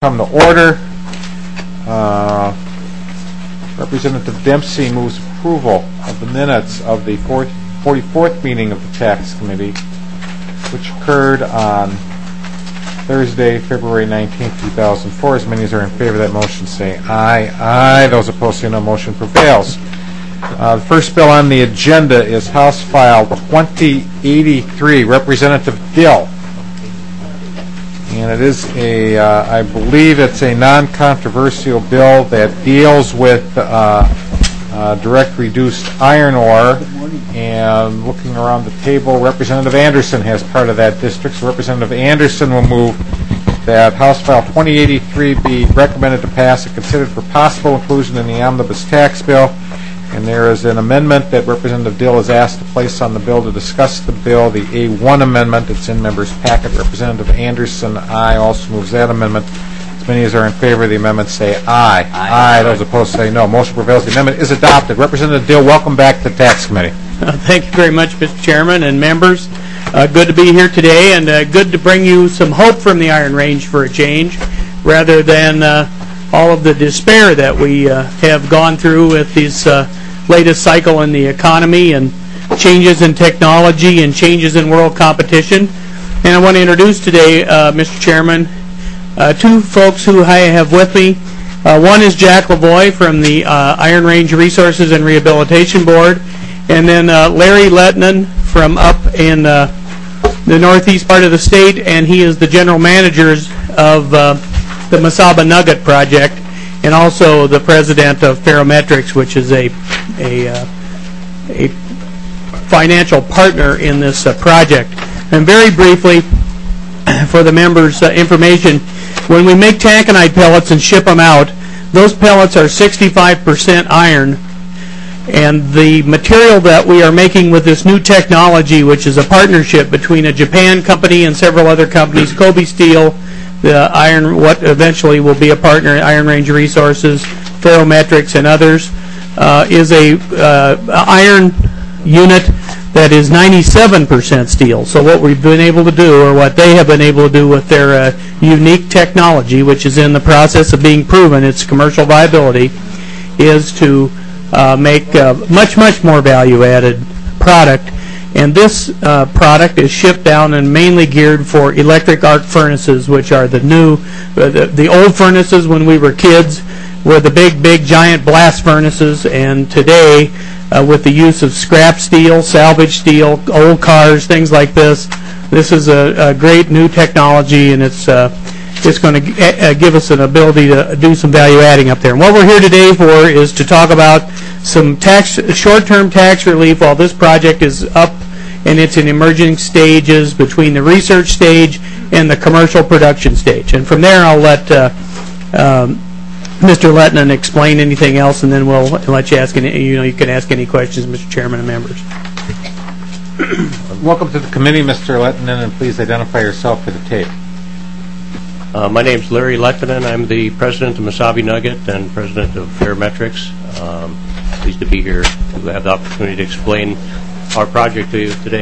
come to order. Representative Dempsey moves approval of the minutes of the 44th meeting of the Tax Committee, which occurred on Thursday, February 19, 2004. As many as are in favor of that motion say aye. Aye. Those opposed say no. Motion prevails. The first bill on the agenda is House File 2083, Representative Dill. And it is I believe it's a non-controversial bill that deals with direct reduced iron ore. And looking around the table, Representative Anderson has part of that district. So Representative Anderson will move that House File 2083 be recommended to pass and considered for possible inclusion in the omnibus tax bill. And there is an amendment that Representative Dill is asked to place on the bill to discuss the bill, the A1 amendment. It's in members' packet. Representative Anderson, aye, also moves that amendment. As many as are in favor of the amendment say aye. Aye. Those opposed say no. Motion prevails. The amendment is adopted. Representative Dill, welcome back to the Tax Committee. Thank you very much, Mr. Chairman and members. Good to be here today, and good to bring you some hope from the Iron Range for a change, rather than all of the despair that we have gone through with this latest cycle in the economy and changes in technology and changes in world competition. And I want to introduce today, Mr. Chairman, two folks who I have with me. One is Jack Lavoie from the Iron Range Resources and Rehabilitation Board, and then Larry Lettinen from up in the northeast part of the state, and he is the general manager of the Mesaba Nugget project, and also the president of Ferrometrics, which is a financial partner in this project. And very briefly, for the members' information, when we make taconite pellets and ship them out, those pellets are 65% iron. And the material that we are making with this new technology, which is a partnership between a Japan company and several other companies, Kobe Steel, the iron, what eventually will be a partner, Iron Range Resources, Ferrometrics, and others, is a iron unit that is 97% steel. So what we've been able to do, or what they have been able to do with their unique technology, which is in the process of being proven, its commercial viability, is to make much more value-added product. And this product is shipped down and mainly geared for electric arc furnaces, which are the new, the old furnaces when we were kids were the big giant blast furnaces, and today with the use of scrap steel, salvage steel, old cars, things like this is a great new technology, and it's going to give us an ability to do some value adding up there. And what we're here today for is to talk about some short-term tax relief while this project is up and it's in emerging stages between the research stage and the commercial production stage. And from there, I'll let Mr. Lettinen explain anything else, and then we'll let you ask any. You can ask any questions, Mr. Chairman and members. Welcome to the committee, Mr. Lettinen, and please identify yourself for the tape. My name is Larry Lettinen. I'm the president of Mesaba Nugget and president of Ferrometrics. Pleased to be here to have the opportunity to explain our project to you today.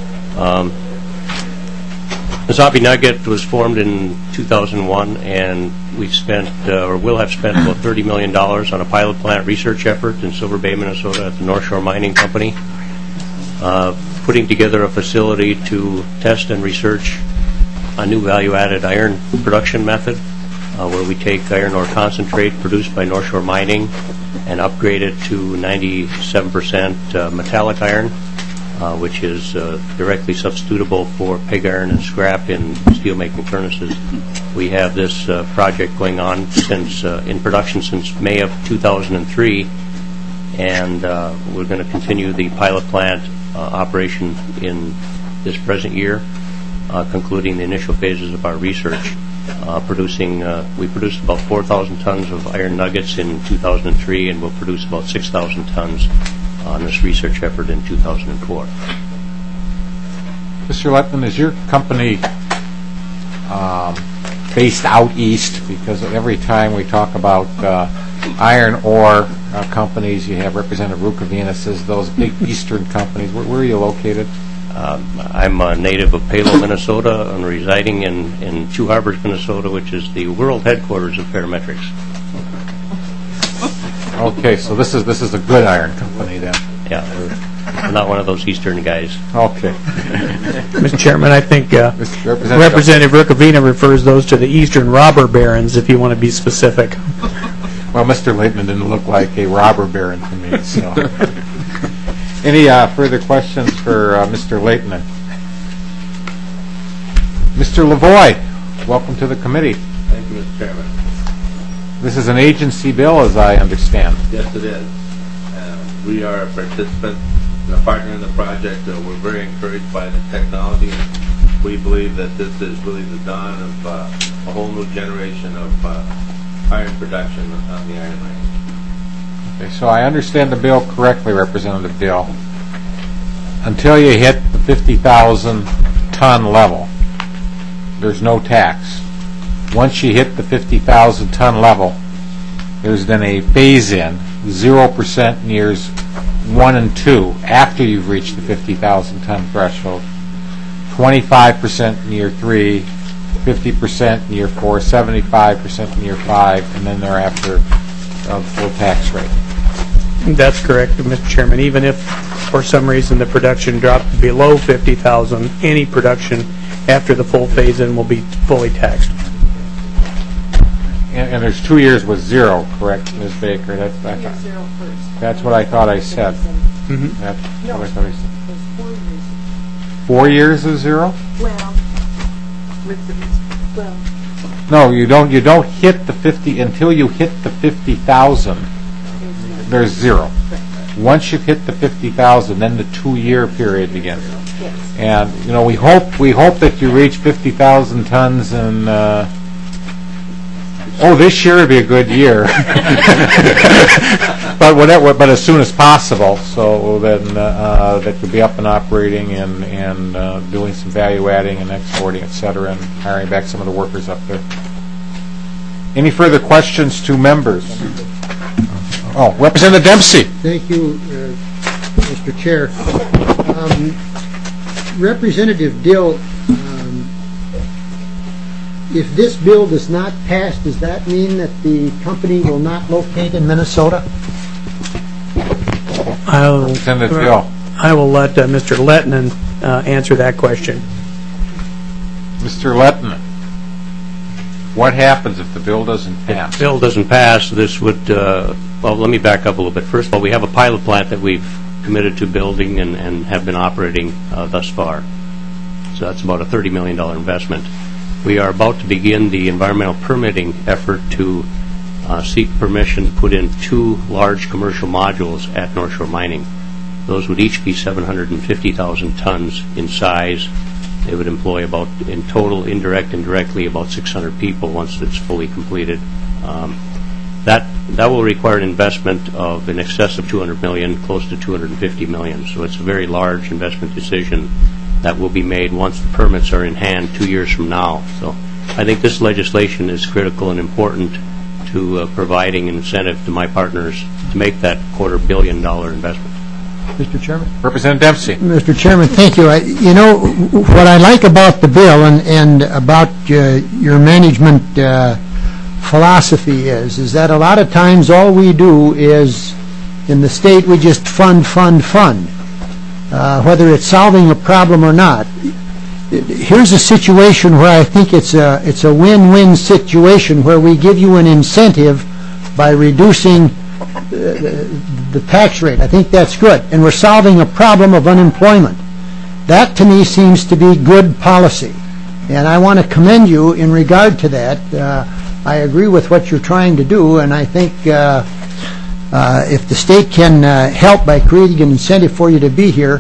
Mesaba Nugget was formed in 2001, and we've spent, or will have spent, about $30 million on a pilot plant research effort in Silver Bay, Minnesota at the North Shore Mining Company, putting together a facility to test and research a new value-added iron production method where we take iron ore concentrate produced by North Shore Mining and upgrade it to 97% metallic iron, which is directly substitutable for pig iron and scrap in steelmaking furnaces. We have this project going on since in production since May of 2003, and we're going to continue the pilot plant operation in this present year, concluding the initial phases of our research. We produced about 4,000 tons of iron nuggets in 2003, and we'll produce about 6,000 tons on this research effort in 2004. Mr. Lettinen, is your company based out east? Because every time we talk about iron ore companies, you have Representative Rukavina says those big eastern companies. Where are you located? I'm a native of Palo, Minnesota, and residing in Two Harbors, Minnesota, which is the world headquarters of Parametrics. Okay, so this is a good iron company then. Yeah, we're not one of those Eastern guys. Okay. Mr. Chairman, I think Representative Representative Rukavina refers those to the Eastern robber barons, if you want to be specific. Well, Mr. Leighton didn't look like a robber baron to me, so. Any further questions for Mr. Leighton? Mr. Lavoie, welcome to the committee. Thank you, Mr. Chairman. This is an agency bill, as I understand. Yes, it is. We are a participant and a partner in the project. We're very encouraged by the technology. We believe that this is really the dawn of a whole new generation of iron production on the Iron Range. Okay, so I understand the bill correctly, Representative Dill. Until you hit the 50,000 ton level, there's no tax. Once you hit the 50,000 ton level, there's then a phase-in, 0% in years 1 and 2 after you've reached the 50,000 ton threshold, 25% in year 3, 50% in year 4, 75% in year 5, and then thereafter the full tax rate. That's correct, Mr. Chairman. Even if, for some reason, the production dropped below 50,000, any production after the full phase-in will be fully taxed. And there's 2 years with 0, correct, Ms. Baker? Zero first. That's what I thought I said. Mm-hmm. That's No, what I thought I said. there's 4 years. 4 years is 0? Well, with the, well, No, you don't hit the 50 until you hit the 50,000. There's 0. Once you've hit the 50,000, then the 2-year period begins. yes. And we hope that you reach 50,000 tons and this year would be a good year. but as soon as possible, so then that could be up and operating and doing some value adding and exporting, et cetera, and hiring back some of the workers up there. Any further questions to members? Oh, Representative Dempsey. Thank you, Mr. Chair. Representative Dill, if this bill does not pass, does that mean that the company will not locate in Minnesota? Representative Dill. I will let Mr. Lettinen answer that question. Mr. Lettinen, what happens if the bill doesn't pass? If the bill doesn't pass, this would, well, let me back up a little bit. First of all, we have a pilot plant that we've committed to building and have been operating thus far. So that's about a $30 million investment. We are about to begin the environmental permitting effort to seek permission to put in 2 large commercial modules at North Shore Mining. Those would each be 750,000 tons in size. They would employ about, in total, indirect and directly, about 600 people once it's fully completed. That will require an investment of in excess of $200 million, close to $250 million. So it's a very large investment decision that will be made once the permits are in hand 2 years from now. So I think this legislation is critical and important to providing an incentive to my partners to make that $250 million investment. Mr. Chairman? Representative Dempsey. Mr. Chairman, thank you. What I like about the bill and about your management philosophy is that a lot of times all we do is, in the state, we just fund. Whether it's solving a problem or not. Here's a situation where I think it's a win-win situation where we give you an incentive by reducing the tax rate. I think that's good. And we're solving a problem of unemployment. That, to me, seems to be good policy. And I want to commend you in regard to that. I agree with what you're trying to do, and I think if the state can help by creating an incentive for you to be here,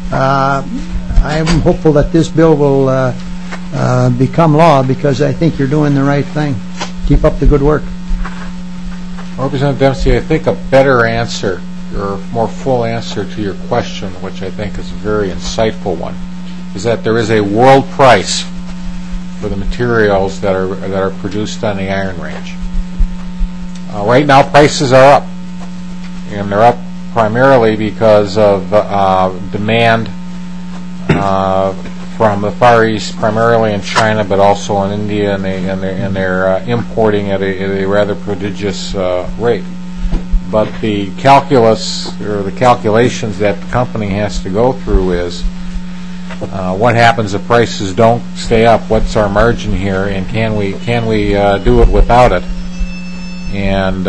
I am hopeful that this bill will become law because I think you're doing the right thing. Keep up the good work. Representative Dempsey, I think a better answer, or more full answer to your question, which I think is a very insightful one, is that there is a world price for the materials that are produced on the Iron Range. Right now, prices are up, and they're up primarily because of demand from the Far East, primarily in China, but also in India, and they're importing at a rather prodigious rate. But the calculus or the calculations that the company has to go through is what happens if prices don't stay up? What's our margin here, and can we do it without it? And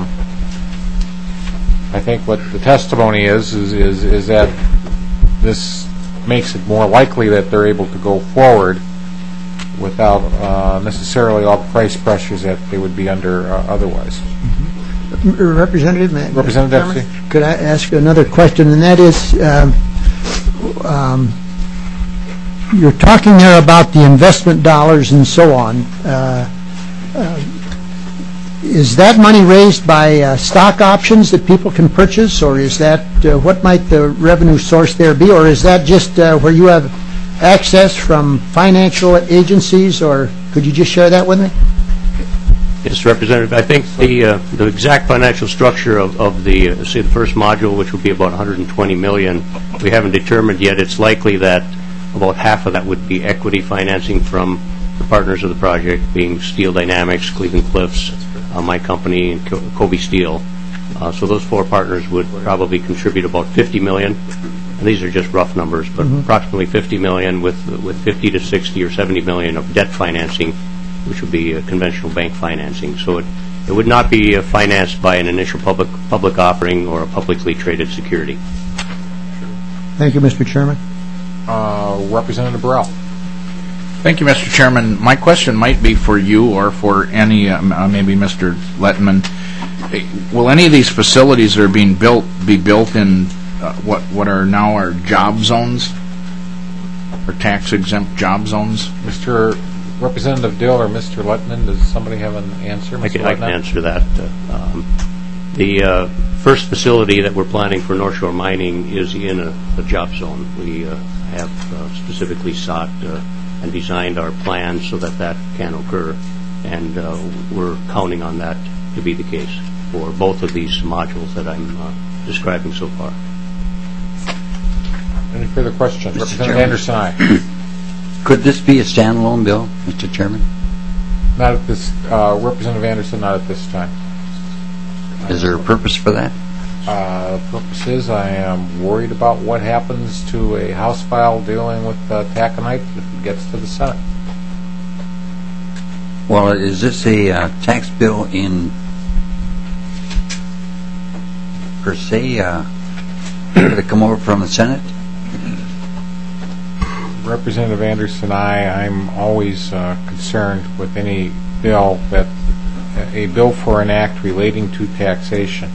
I think what the testimony is that this makes it more likely that they're able to go forward without necessarily all the price pressures that they would be under otherwise. Representative Dempsey? Could I ask another question, and that is, you're talking there about the investment dollars and so on. Is that money raised by stock options that people can purchase, or is that, what might the revenue source there be, or is that just where you have access from financial agencies, or could you just share that with me? Yes, Representative. I think the exact financial structure of the, say, the first module, which would be about $120 million, we haven't determined yet. It's likely that about half of that would be equity financing from the partners of the project, being Steel Dynamics, Cleveland Cliffs, my company, and Kobe Steel. So those four partners would probably contribute about $50 million. And these are just rough numbers, but approximately $50 million with 50 to 60 or $70 million of debt financing, which would be conventional bank financing. So it would not be financed by an initial public offering or a publicly traded security. Thank you, Mr. Chairman. Representative Burrell. Thank you, Mr. Chairman. My question might be for you or for any, maybe Mr. Lettman. Will any of these facilities that are being built be built in what are now our job zones, or tax-exempt job zones? Mr. Representative Dill or Mr. Lettman, does somebody have an answer? I can answer that. The first facility that we're planning for North Shore Mining is in a job zone. We have specifically sought and designed our plans so that can occur, and we're counting on that to be the case for both of these modules that I'm describing so far. Any further questions? Representative Anderson, aye. Could this be a standalone bill, Mr. Chairman? Not at this, Representative Anderson, not at this time. Is there a purpose for that? The purpose is I am worried about what happens to a House file dealing with taconite if it gets to the Senate. Well, is this a tax bill in per se to come over from the Senate? Representative Anderson, I'm always concerned with any bill that a bill for an act relating to taxation.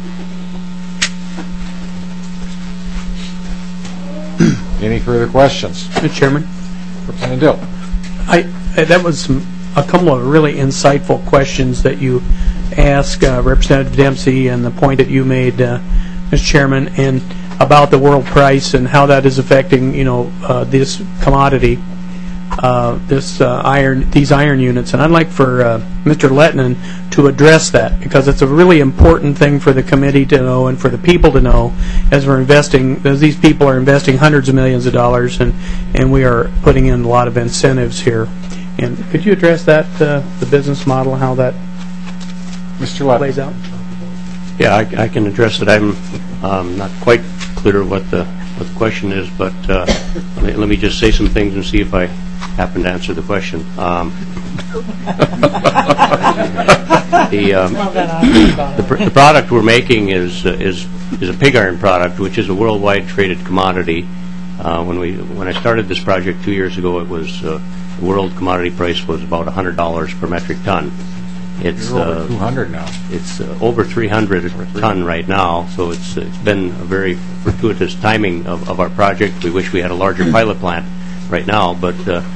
Any further questions? Mr. Chairman, Representative Dill. that was a couple of really insightful questions that you asked Representative Dempsey, and the point that you made, Mr. Chairman, and about the world price and how that is affecting, this commodity, these iron units. And I'd like for Mr. Lettman to address that, because it's a really important thing for the committee to know and for the people to know as these people are investing hundreds of millions of dollars, and we are putting in a lot of incentives here. And could you address that, the business model, how that Mr. Lettman plays out? Yeah, I can address it. I'm not quite clear what the question is, but let me just say some things and see if I happen to answer the question. The product we're making is a pig iron product, which is a worldwide traded commodity. When I started this project 2 years ago, it was the world commodity price was about $100 per metric ton. It's over 200 now. It's over 300 a ton right now, so it's been a very fortuitous timing of our project. We wish we had a larger pilot plant right now, but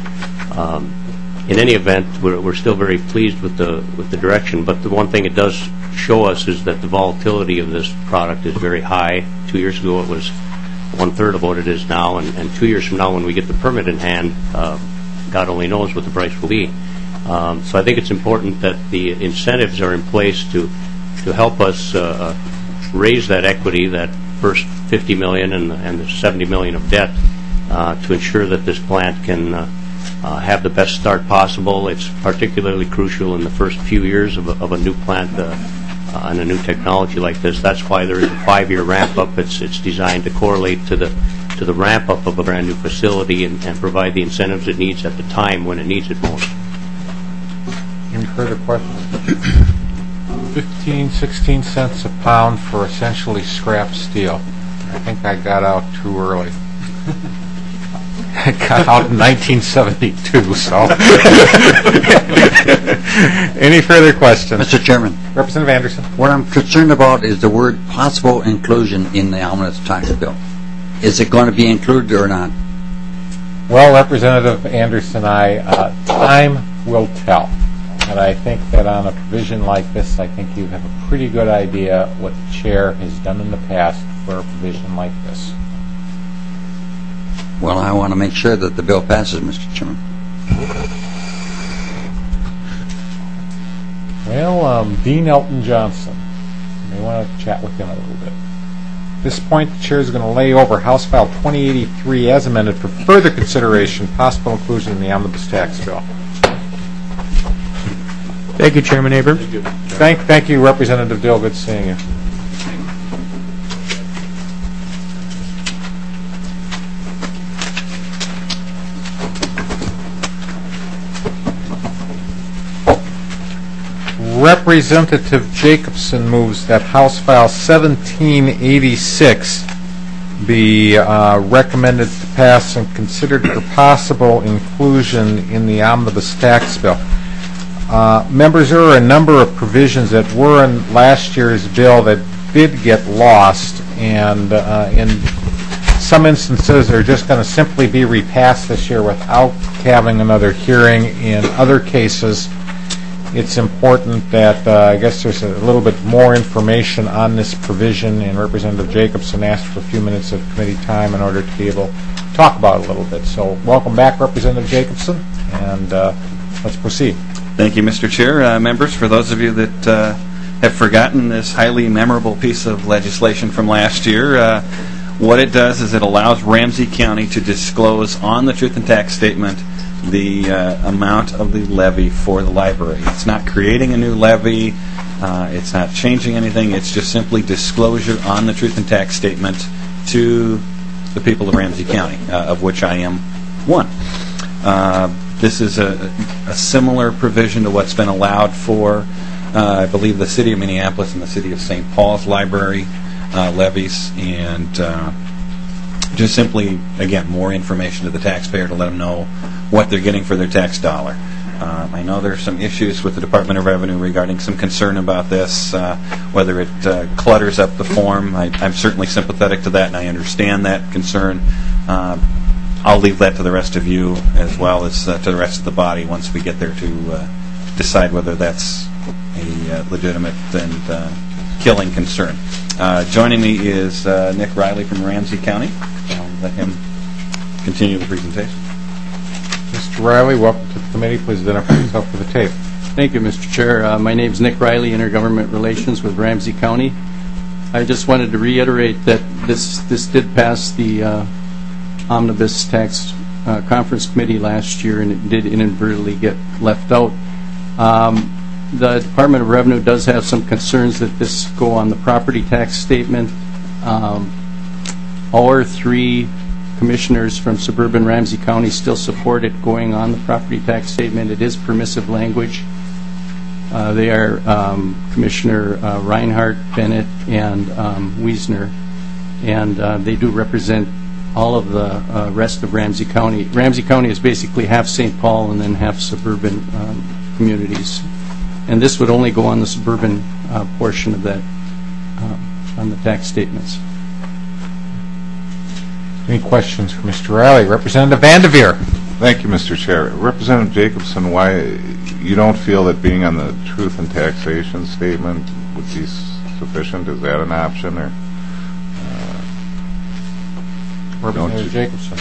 in any event, we're still very pleased with the direction. But the one thing it does show us is that the volatility of this product is very high. 2 years ago, it was 1/3 of what it is now, and 2 years from now, when we get the permit in hand, God only knows what the price will be. So I think it's important that the incentives are in place to help us raise that equity, that first $50 million and the $70 million of debt, to ensure that this plant can have the best start possible. It's particularly crucial in the first few years of a new plant and a new technology like this. That's why there is a 5-year ramp-up. It's designed to correlate to the ramp-up of a brand new facility and provide the incentives it needs at the time when it needs it most. Any further questions? 15, 16 cents a pound for essentially scrap steel. I think I got out too early. I got out in 1972, so. Any further questions? Mr. Chairman, Representative Anderson. what I'm concerned about is the word possible inclusion in the omnibus tax bill. Is it going to be included or not? Well, Representative Anderson, time will tell. And I think that on a provision like this, I think you have a pretty good idea what the chair has done in the past for a provision like this. Well, I want to make sure that the bill passes, Mr. Chairman. Well, Dean Elton Johnson. You may want to chat with him a little bit. At this point, the chair is going to lay over House File 2083 as amended for further consideration, possible inclusion in the omnibus tax bill. Thank you, Chairman Aber. Thank you, Representative Dill. Good seeing you. Representative Jacobson moves that House File 1786 be recommended to pass and considered for possible inclusion in the omnibus tax bill. Members, there are a number of provisions that were in last year's bill that did get lost, and in some instances they're just going to simply be repassed this year without having another hearing. In other cases, it's important that I guess there's a little bit more information on this provision, and Representative Jacobson asked for a few minutes of committee time in order to be able to talk about it a little bit. So welcome back, Representative Jacobson, and let's proceed. Thank you, Mr. Chair. Members, for those of you that have forgotten this highly memorable piece of legislation from last year, what it does is it allows Ramsey County to disclose on the truth and tax statement the amount of the levy for the library. It's not creating a new levy. It's not changing anything. It's just simply disclosure on the truth and tax statement to the people of Ramsey County, of which I am one. This is a similar provision to what's been allowed for, I believe, the City of Minneapolis and the City of St. Paul's library levies, and just simply, again, more information to the taxpayer to let them know what they're getting for their tax dollar. I know there's some issues with the Department of Revenue regarding some concern about this, whether it clutters up the form. I'm certainly sympathetic to that, and I understand that concern. I'll leave that to the rest of you as well as to the rest of the body once we get there to decide whether that's a legitimate and killing concern. Joining me is Nick Riley from Ramsey County. I'll let him continue the presentation. Mr. Riley, welcome to the committee. Please identify yourself for the tape. Thank you, Mr. Chair. My name is Nick Riley, Intergovernment Relations with Ramsey County. I just wanted to reiterate that this did pass the Omnibus Tax Conference Committee last year, and it did inadvertently get left out. The Department of Revenue does have some concerns that this go on the property tax statement. Our three commissioners from suburban Ramsey County still support it going on the property tax statement. It is permissive language. They are Commissioner Reinhardt, Bennett, and Wiesner, and they do represent all of the rest of Ramsey County. Ramsey County is basically half St. Paul and then half suburban communities. And this would only go on the suburban portion of that, on the tax statements. Any questions for Mr. Riley? Representative Vanderveer. Thank you, Mr. Chair. Representative Jacobson, why you don't feel that being on the truth and taxation statement would be sufficient? Is that an option, or? Representative Jacobson.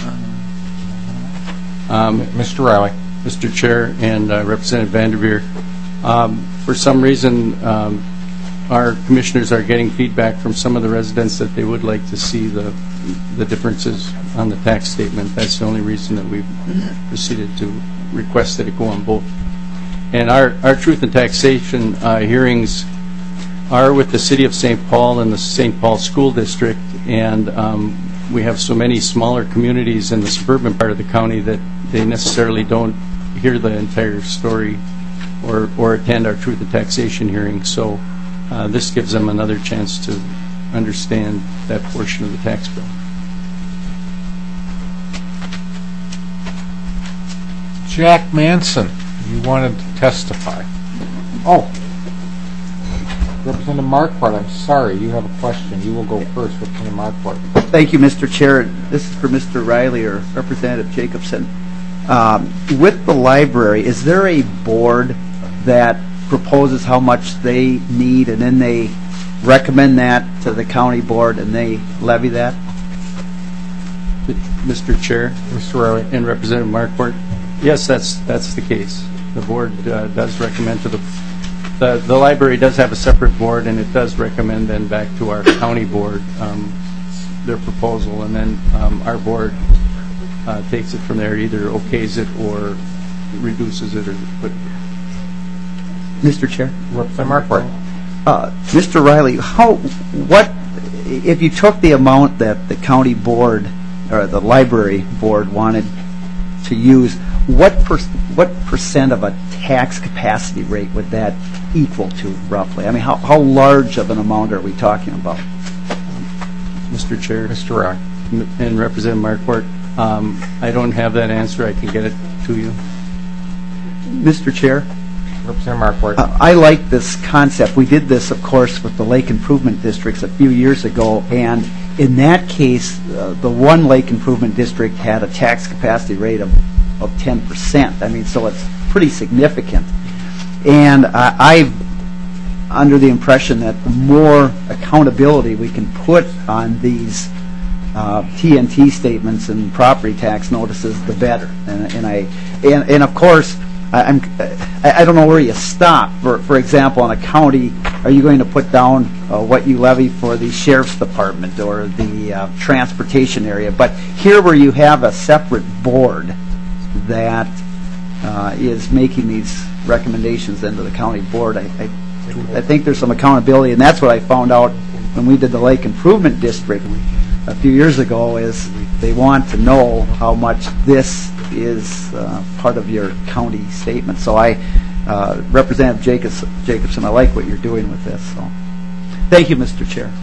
Mr. Riley. Mr. Chair and Representative Vanderveer, for some reason, our commissioners are getting feedback from some of the residents that they would like to see the differences on the tax statement. That's the only reason that we've proceeded to request that it go on both. And our truth and taxation hearings are with the City of St. Paul and the St. Paul School District, and we have so many smaller communities in the suburban part of the county that they necessarily don't hear the entire story or attend our truth and taxation hearing. So this gives them another chance to understand that portion of the tax bill. Jack Manson, you wanted to testify. Oh, Representative Marquardt, I'm sorry, you have a question. You will go first, Representative Marquardt. Thank you, Mr. Chair. This is for Mr. Riley or Representative Jacobson. With the library, is there a board that proposes how much they need and then they recommend that to the county board and they levy that? Mr. Chair Mr. Riley and Representative Marquardt, yes, that's the case. The board does recommend to the library does have a separate board, and it does recommend then back to our county board their proposal, and then our board takes it from there, either okays it or reduces it. Mr. Chair? Representative Marquardt. Mr. Riley, what if you took the amount that the county board or the library board wanted to use, what percent of a tax capacity rate would that equal to, roughly? I mean, how large of an amount are we talking about? Mr. Chair Mr. Rock and Representative Marquardt, I don't have that answer. I can get it to you. Mr. Chair? Representative Marquardt. I like this concept. We did this, of course, with the lake improvement districts a few years ago, and in that case, the one lake improvement district had a tax capacity rate of 10%. I mean, so it's pretty significant. And I'm under the impression that the more accountability we can put on these TNT statements and property tax notices, the better. And of course, I don't know where you stop. For example, in a county, are you going to put down what you levy for the sheriff's department or the transportation area? But here, where you have a separate board that is making these recommendations into the county board, I think there's some accountability, and that's what I found out when we did the Lake Improvement District a few years ago, is they want to know how much this is part of your county statement. So Representative Jacobson, I like what you're doing with this. So, thank you, Mr. Chair.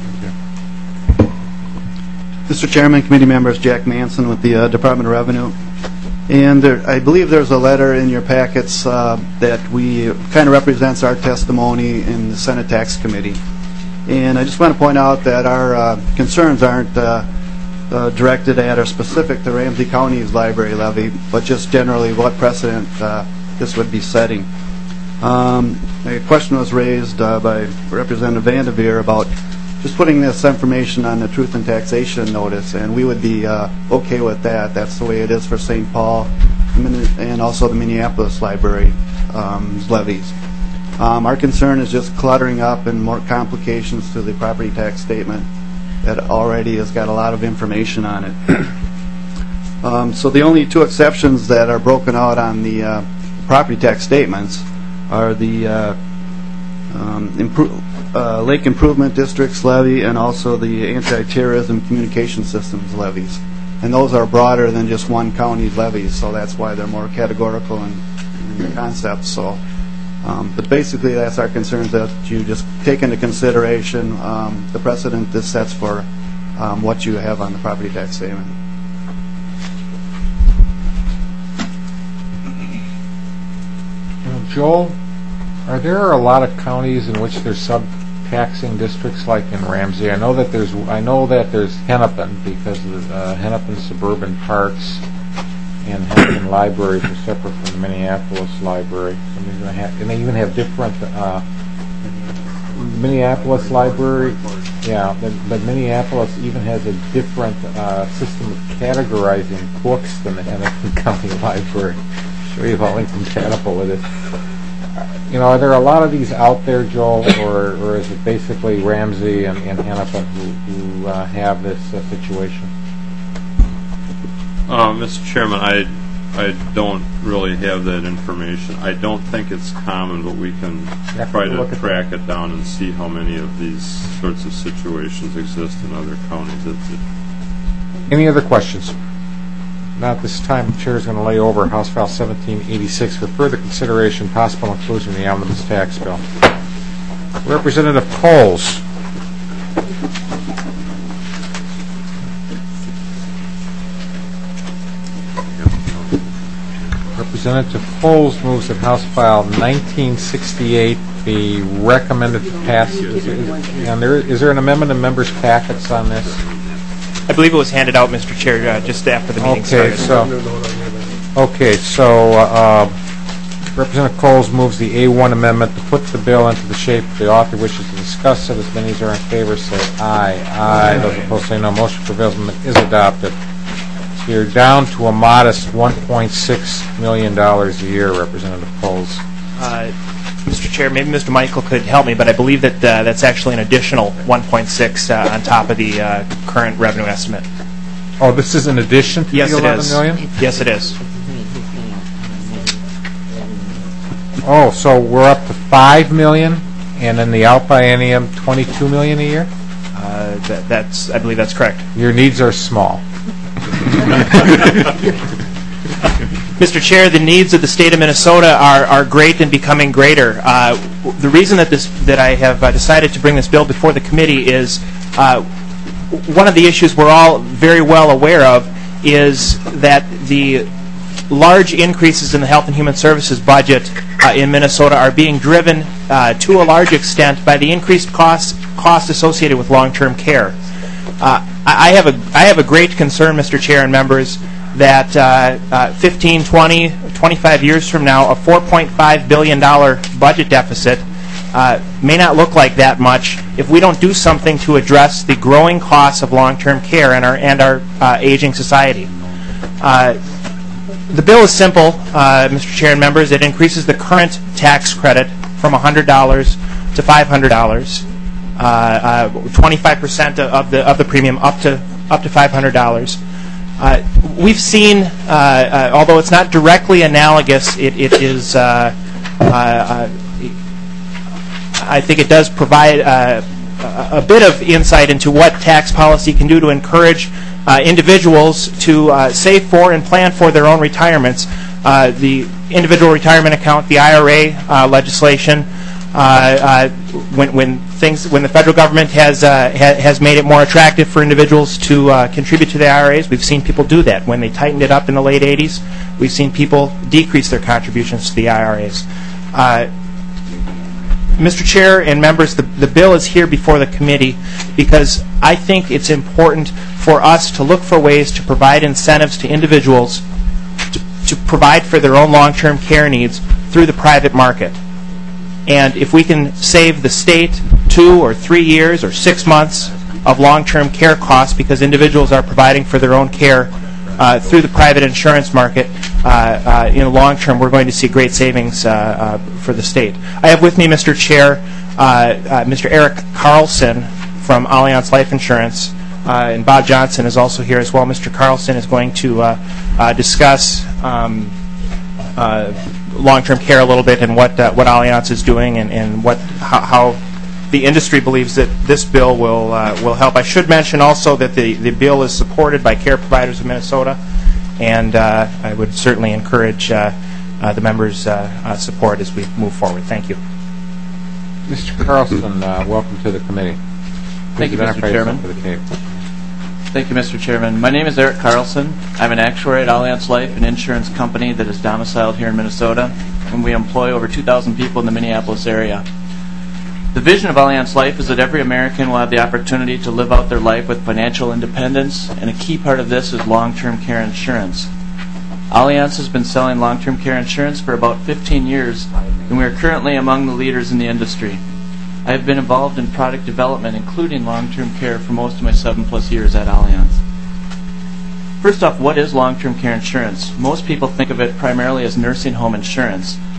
Mr. Chairman, committee members, Jack Manson with the Department of Revenue. And I believe there's a letter in your packets that kind of represents our testimony in the Senate Tax Committee. And I just want to point out that our concerns aren't directed at or specific to Ramsey County's library levy, but just generally what precedent this would be setting. A question was raised by Representative Vanderveer about just putting this information on the truth and taxation notice, and we would be okay with that. That's the way it is for St. Paul and also the Minneapolis library levies. Our concern is just cluttering up and more complications to the property tax statement that already has got a lot of information on it. So the only two exceptions that are broken out on the property tax statements are the Lake Improvement District's levy and also the Anti-Terrorism Communication Systems levies. And those are broader than just one county's levies, so that's why they're more categorical in the concept. So, but basically that's our concerns, that you just take into consideration the precedent this sets for what you have on the property tax statement. Joel, are there a lot of counties in which there's sub-taxing districts like in Ramsey? I know that there's Hennepin, because of the Hennepin Suburban Parks and Hennepin Libraries are separate from the Minneapolis Library. And they even have different Minneapolis Library. Yeah, but Minneapolis even has a different system of categorizing books than the Hennepin County Library. I'm sure you've all been compatible with it. Are there a lot of these out there, Joel, or is it basically Ramsey and Hennepin who have this situation? Mr. Chairman, I don't really have that information. I don't think it's common, but we can try to track it down and see how many of these sorts of situations exist in other counties. Any other questions? Not this time. The Chair is going to lay over House File 1786 for further consideration, possible inclusion in the omnibus tax bill. Representative Coles. Representative Coles moves that House File 1968 be recommended to pass. Is there an amendment in members' packets on this? I believe it was handed out, Mr. Chair, just after the meeting started. So Representative Coles moves the A1 amendment to put the bill into the shape the author wishes to discuss it. As many as are in favor say aye. Aye. Those opposed say no. Motion prevails. Amendment is adopted. So you're down to a modest $1.6 million a year, Representative Coles. Mr. Chair, maybe Mr. Michael could help me, but I believe that that's actually an additional 1.6 on top of the current revenue estimate. Oh, this is in addition to the $11 million? Yes, it is. Oh, so we're up to $5 million, and then the out biennium $22 million a year? I believe that's correct. Your needs are small. Mr. Chair, the needs of the state of Minnesota are great and becoming greater. The reason that I have decided to bring this bill before the committee is one of the issues we're all very well aware of is that the large increases in the Health and Human Services budget in Minnesota are being driven to a large extent by the increased cost associated with long-term care. I have a great concern, Mr. Chair and members, that 15, 20, 25 years from now, a $4.5 billion budget deficit may not look like that much if we don't do something to address the growing costs of long-term care and our aging society. The bill is simple, Mr. Chair and members. It increases the current tax credit from $100 to $500, 25% of the premium up to $500. We've seen, although it's not directly analogous, it is. I think it does provide a bit of insight into what tax policy can do to encourage individuals to save for and plan for their own retirements. The individual retirement account, the IRA legislation, when the federal government has made it more attractive for individuals to contribute to the IRAs, we've seen people do that. When they tightened it up in the late 80s, we've seen people decrease their contributions to the IRAs. Mr. Chair and members, the bill is here before the committee because I think it's important for us to look for ways to provide incentives to individuals to provide for their own long-term care needs through the private market. And if we can save the state 2 or 3 years or 6 months of long-term care costs because individuals are providing for their own care through the private insurance market, in the long term, we're going to see great savings for the state. I have with me, Mr. Chair, Mr. Eric Carlson from Allianz Life Insurance, and Bob Johnson is also here as well. Mr. Carlson is going to discuss long-term care a little bit and what Allianz is doing and how the industry believes that this bill will help. I should mention also that the bill is supported by Care Providers of Minnesota, and I would certainly encourage the members' support as we move forward. Thank you. Mr. Carlson, welcome to the committee. Thank you, Mr. Chairman. Thank you, Mr. Chairman. My name is Eric Carlson. I'm an actuary at Allianz Life, an insurance company that is domiciled here in Minnesota, and we employ over 2,000 people in the Minneapolis area. The vision of Allianz Life is that every American will have the opportunity to live out their life with financial independence, and a key part of this is long-term care insurance. Allianz has been selling long-term care insurance for about 15 years, and we are currently among the leaders in the industry. I have been involved in product development, including long-term care, for most of my 7+ years at Allianz. First off, what is long-term care insurance? Most people think of it primarily as nursing home insurance.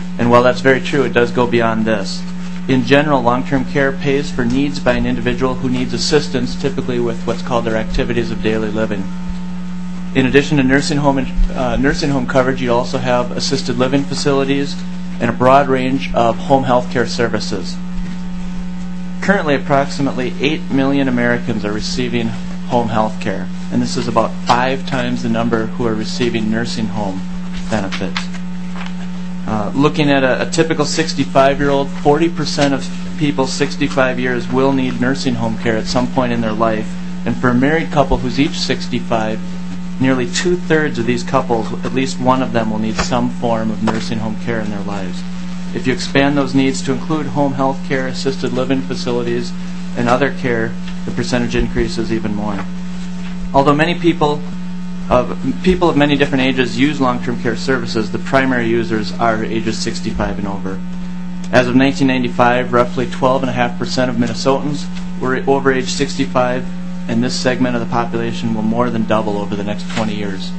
And while that's very true, it does go beyond this. In general, long-term care pays for needs by an individual who needs assistance, typically with what's called their activities of daily living. In addition to nursing home coverage, you also have assisted living facilities and a broad range of home health care services. Currently, approximately 8 million Americans are receiving home health care, and this is about 5 times the number who are receiving nursing home benefits. Looking at a typical 65-year-old, 40% of people 65 years will need nursing home care at some point in their life, and for a married couple who's each 65, nearly 2/3 of these couples, at least one of them will need some form of nursing home care in their lives. If you expand those needs to include home health care, assisted living facilities, and other care, the percentage increases even more. Although many people of many different ages use long-term care services, the primary users are ages 65 and over. As of 1995, roughly 12.5% of Minnesotans were over age 65, and this segment of the population will more than double over the next 20 years.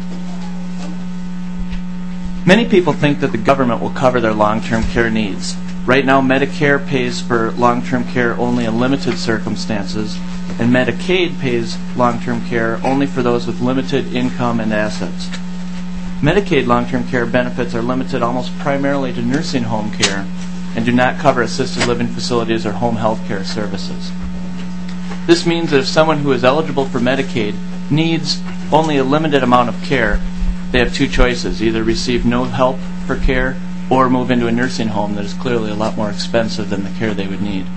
Many people think that the government will cover their long-term care needs. Right now, Medicare pays for long-term care only in limited circumstances, and Medicaid pays long-term care only for those with limited income and assets. Medicaid long-term care benefits are limited almost primarily to nursing home care and do not cover assisted living facilities or home health care services. This means that if someone who is eligible for Medicaid needs only a limited amount of care, they have 2 choices: either receive no help for care or move into a nursing home that is clearly a lot more expensive than the care they would need.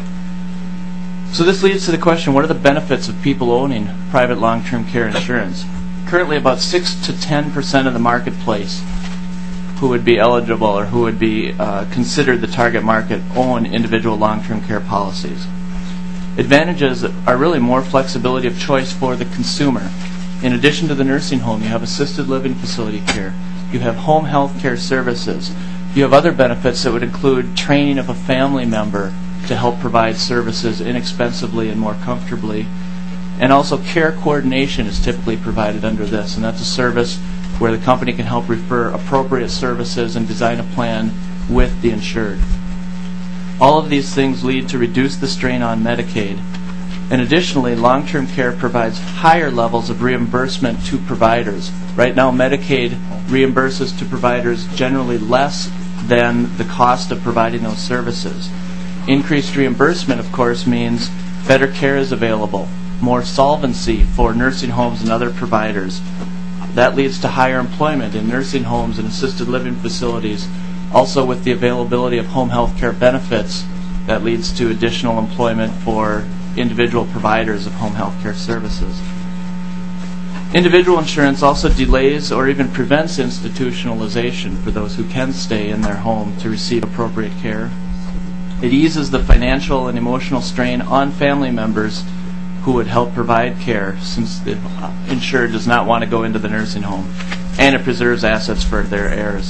So this leads to the question, what are the benefits of people owning private long-term care insurance? Currently, about 6 to 10% of the marketplace who would be eligible or who would be considered the target market own individual long-term care policies. Advantages are really more flexibility of choice for the consumer. In addition to the nursing home, you have assisted living facility care. You have home health care services. You have other benefits that would include training of a family member to help provide services inexpensively and more comfortably. And also care coordination is typically provided under this, and that's a service where the company can help refer appropriate services and design a plan with the insured. All of these things lead to reduce the strain on Medicaid. And additionally, long-term care provides higher levels of reimbursement to providers. Right now, Medicaid reimburses to providers generally less than the cost of providing those services. Increased reimbursement, of course, means better care is available, more solvency for nursing homes and other providers. That leads to higher employment in nursing homes and assisted living facilities. Also, with the availability of home health care benefits, that leads to additional employment for individual providers of home health care services. Individual insurance also delays or even prevents institutionalization for those who can stay in their home to receive appropriate care. It eases the financial and emotional strain on family members who would help provide care, since the insured does not want to go into the nursing home, and it preserves assets for their heirs.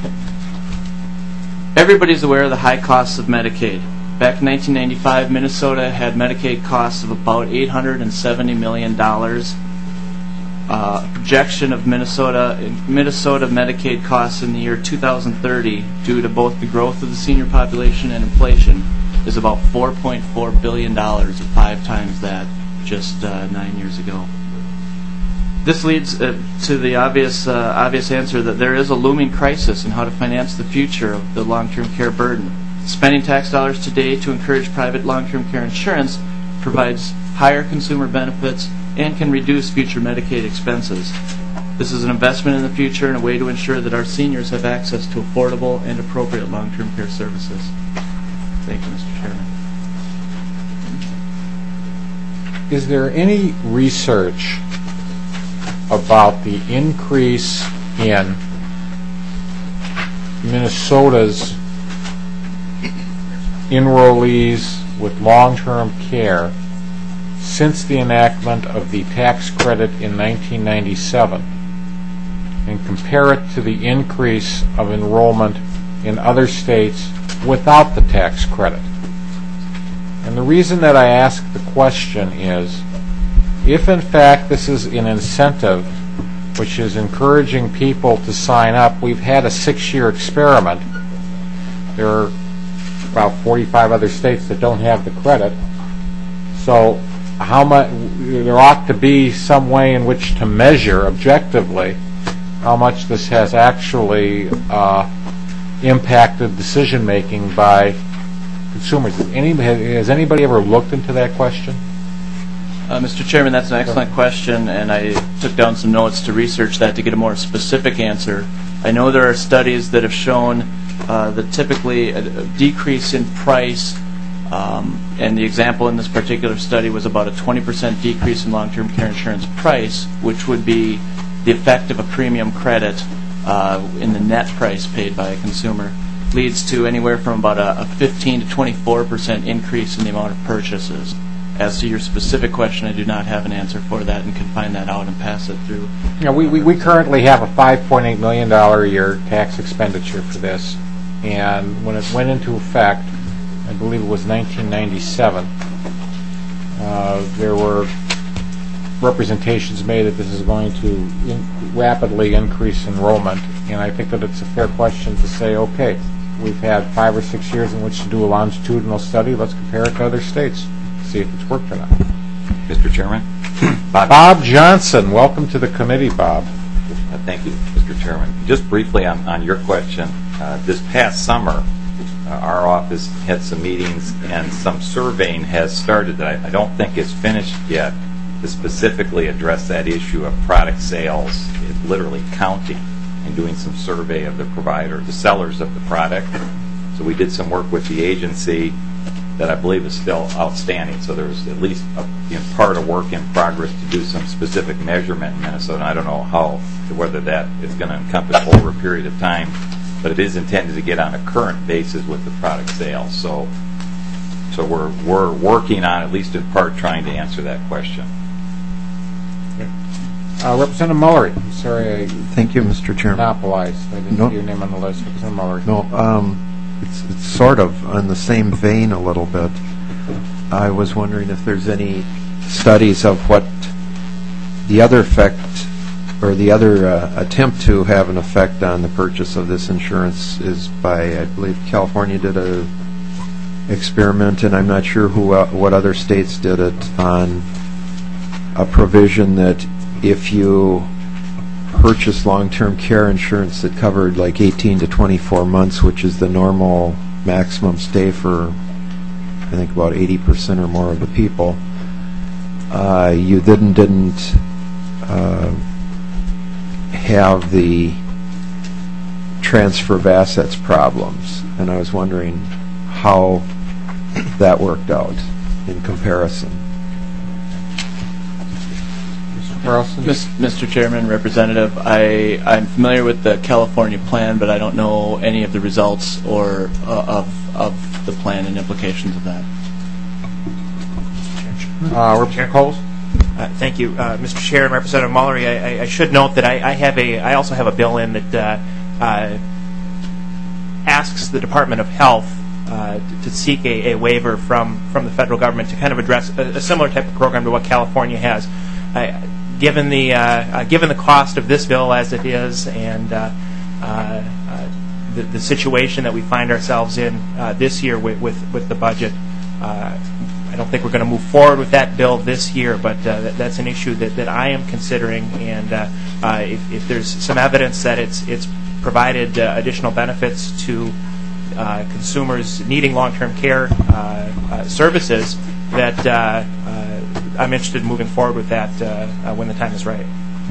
Everybody's aware of the high costs of Medicaid. Back in 1995, Minnesota had Medicaid costs of about $870 million. Projection of Minnesota Medicaid costs in the year 2030, due to both the growth of the senior population and inflation, is about $4.4 billion, or 5 times that just 9 years ago. This leads to the obvious answer that there is a looming crisis in how to finance the future of the long-term care burden. Spending tax dollars today to encourage private long-term care insurance provides higher consumer benefits and can reduce future Medicaid expenses. This is an investment in the future and a way to ensure that our seniors have access to affordable and appropriate long-term care services. Thank you, Mr. Chairman. Is there any research about the increase in Minnesota's enrollees with long-term care since the enactment of the tax credit in 1997, and compare it to the increase of enrollment in other states without the tax credit? And the reason that I ask the question is, if in fact this is an incentive which is encouraging people to sign up, we've had a 6-year experiment There are about 45 other states that don't have the credit. So how much, there ought to be some way in which to measure objectively how much this has actually impacted decision-making by consumers. Has anybody ever looked into that question? Mr. Chairman, that's an excellent question, and I took down some notes to research that to get a more specific answer. I know there are studies that have shown that typically a decrease in price, and the example in this particular study was about a 20% decrease in long-term care insurance price, which would be the effect of a premium credit in the net price paid by a consumer, leads to anywhere from about a 15 to 24% increase in the amount of purchases. As to your specific question, I do not have an answer for that and can find that out and pass it through. You know, we currently have a $5.8 million a year tax expenditure for this, and when it went into effect, I believe it was 1997, there were representations made that this is going to rapidly increase enrollment, and I think that it's a fair question to say, okay, we've had 5 or 6 years in which to do a longitudinal study, let's compare it to other states, see if it's worked or not. Mr. Chairman? Bob Johnson, welcome to the committee, Bob. Thank you, Mr. Chairman. Just briefly on your question, this past summer, our office had some meetings and some surveying has started that I don't think is finished yet to specifically address that issue of product sales, literally counting and doing some survey of the provider, the sellers of the product. So we did some work with the agency that I believe is still outstanding. So there's at least part of work in progress to do some specific measurement in Minnesota. And I don't know whether that is going to encompass over a period of time, but it is intended to get on a current basis with the product sales. So we're working on, at least in part, trying to answer that question. Representative Mullery, I'm sorry Thank you, Mr. Chairman. monopolized. I didn't see your name on the list. Representative Mullery. No, it's sort of on the same vein a little bit. I was wondering if there's any studies of what the other effect or the other attempt to have an effect on the purchase of this insurance is by, I believe California did a experiment, and I'm not sure what other states did it, on a provision that if you purchase long-term care insurance that covered like 18 to 24 months, which is the normal maximum stay for, I think, about 80% or more of the people, you didn't have the transfer of assets problems. And I was wondering how that worked out in comparison. Mr. Chairman, Representative, I'm familiar with the California plan, but I don't know any of the results or of the plan and implications of that. Representative Coles? Thank you, Mr. Chair and Representative Mullery. I should note that I also have a bill in that asks the Department of Health to seek a waiver from the federal government to kind of address a similar type of program to what California has. Given the cost of this bill as it is, and the situation that we find ourselves in this year with the budget, I don't think we're going to move forward with that bill this year. But that's an issue that I am considering, and if there's some evidence that it's provided additional benefits to consumers needing long-term care services, that I'm interested in moving forward with that when the time is right.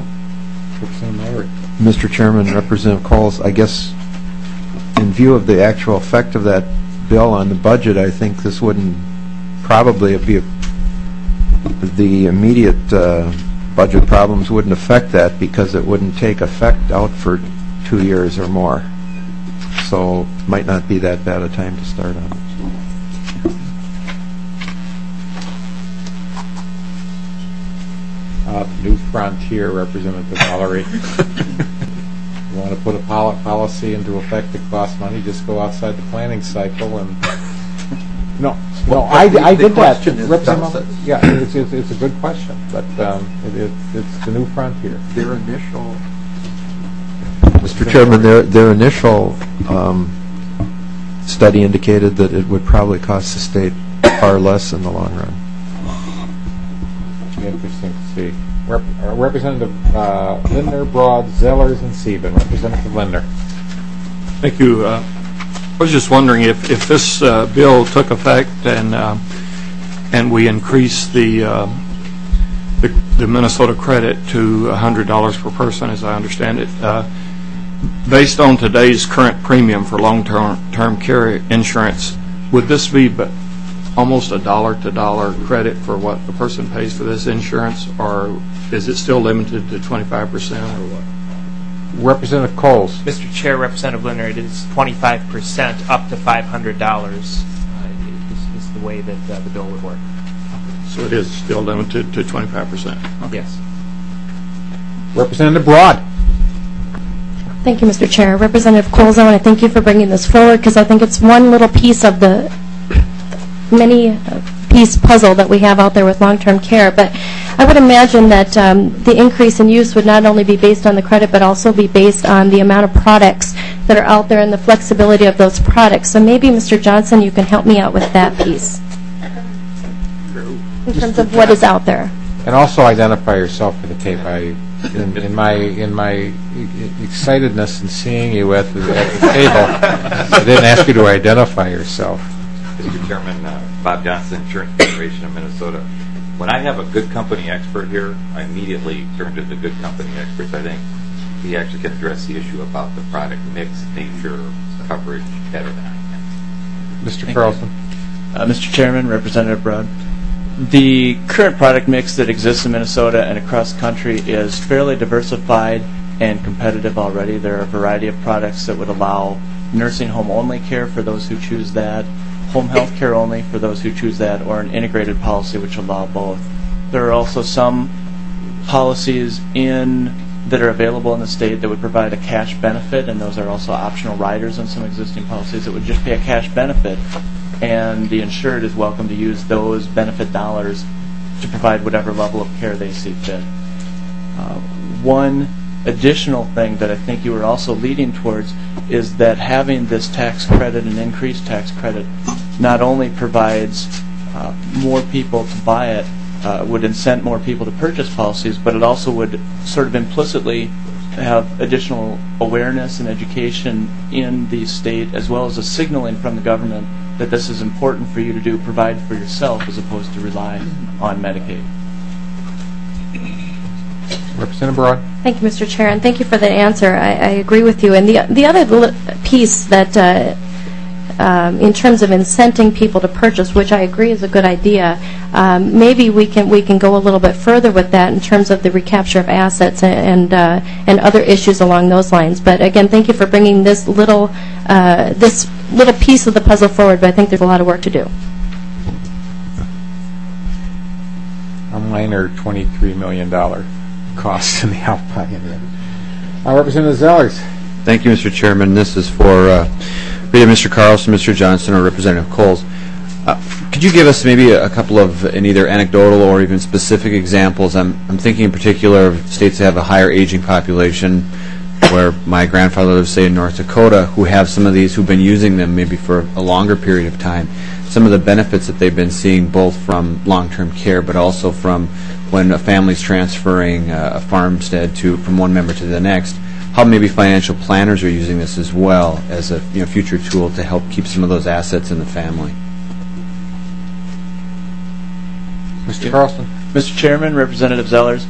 Mr. Chairman, Representative Coles, I guess in view of the actual effect of that bill on the budget, I think this wouldn't probably be the immediate budget problems wouldn't affect that because it wouldn't take effect out for 2 years or more. So it might not be that bad a time to start on it. New Frontier, Representative Mullery. You want to put a policy into effect that costs money, just go outside the planning cycle and... No, I did that. Yeah, it's a good question, but it's the New Frontier. Their initial... Mr. Chairman, their initial study indicated that it would probably cost the state far less in the long run. Interesting to see. Representative Lindner, Broad, Zellers, and Sieben. Representative Lindner. Thank you. I was just wondering if this bill took effect and we increased the Minnesota credit to $100 per person, as I understand it, based on today's current premium for long-term care insurance, would this be almost a dollar-to-dollar credit for what the person pays for this insurance, or is it still limited to 25% or what? Representative Coles. Mr. Chair, Representative Lindner, it is 25% up to $500 is the way that the bill would work. So it is still limited to 25%? Okay. Yes. Representative Broad. Thank you, Mr. Chair. Representative Coles, I want to thank you for bringing this forward because I think it's one little piece of the many-piece puzzle that we have out there with long-term care. But I would imagine that the increase in use would not only be based on the credit but also be based on the amount of products that are out there and the flexibility of those products. So maybe, Mr. Johnson, you can help me out with that piece in terms of what is out there. And also identify yourself for the tape. In my excitedness in seeing you at the table, I didn't ask you to identify yourself. Mr. Chairman, Bob Johnson, Insurance Corporation of Minnesota. When I have a good company expert here, I immediately turn to the good company experts. I think he actually can address the issue about the product mix, nature, coverage better than I can. Mr. Carlson. Mr. Chairman, Representative Broad. The current product mix that exists in Minnesota and across the country is fairly diversified and competitive already. There are a variety of products that would allow nursing home only care for those who choose that, home health care only for those who choose that, or an integrated policy which allow both. There are also some policies that are available in the state that would provide a cash benefit, and those are also optional riders on some existing policies that would just pay a cash benefit, and the insured is welcome to use those benefit dollars to provide whatever level of care they see fit. One additional thing that I think you were also leading towards is that having this tax credit and increased tax credit not only provides more people to buy it, would incent more people to purchase policies, but it also would sort of implicitly have additional awareness and education in the state, as well as a signaling from the government that this is important for you to do, provide for yourself, as opposed to rely on Medicaid. Representative Broad. Thank you, Mr. Chair, and thank you for the answer. I agree with you. And the other piece that, in terms of incenting people to purchase, which I agree is a good idea, maybe we can go a little bit further with that in terms of the recapture of assets and other issues along those lines. But again, thank you for bringing this little piece of the puzzle forward. But I think there's a lot of work to do. A minor $23 million cost in the outbuy. Representative Zellers. Thank you, Mr. Chairman. This is for either Mr. Carlson, Mr. Johnson, or Representative Coles. Could you give us maybe a couple of either anecdotal or even specific examples? I'm thinking in particular of states that have a higher aging population, where my grandfather lives, say, in North Dakota, who have some of these, who've been using them maybe for a longer period of time. Some of the benefits that they've been seeing, both from long-term care, but also from when a family's transferring a farmstead from one member to the next. How maybe financial planners are using this as well as a future tool to help keep some of those assets in the family. Mr. Carlson. Mr. Chairman, Representative Zellers,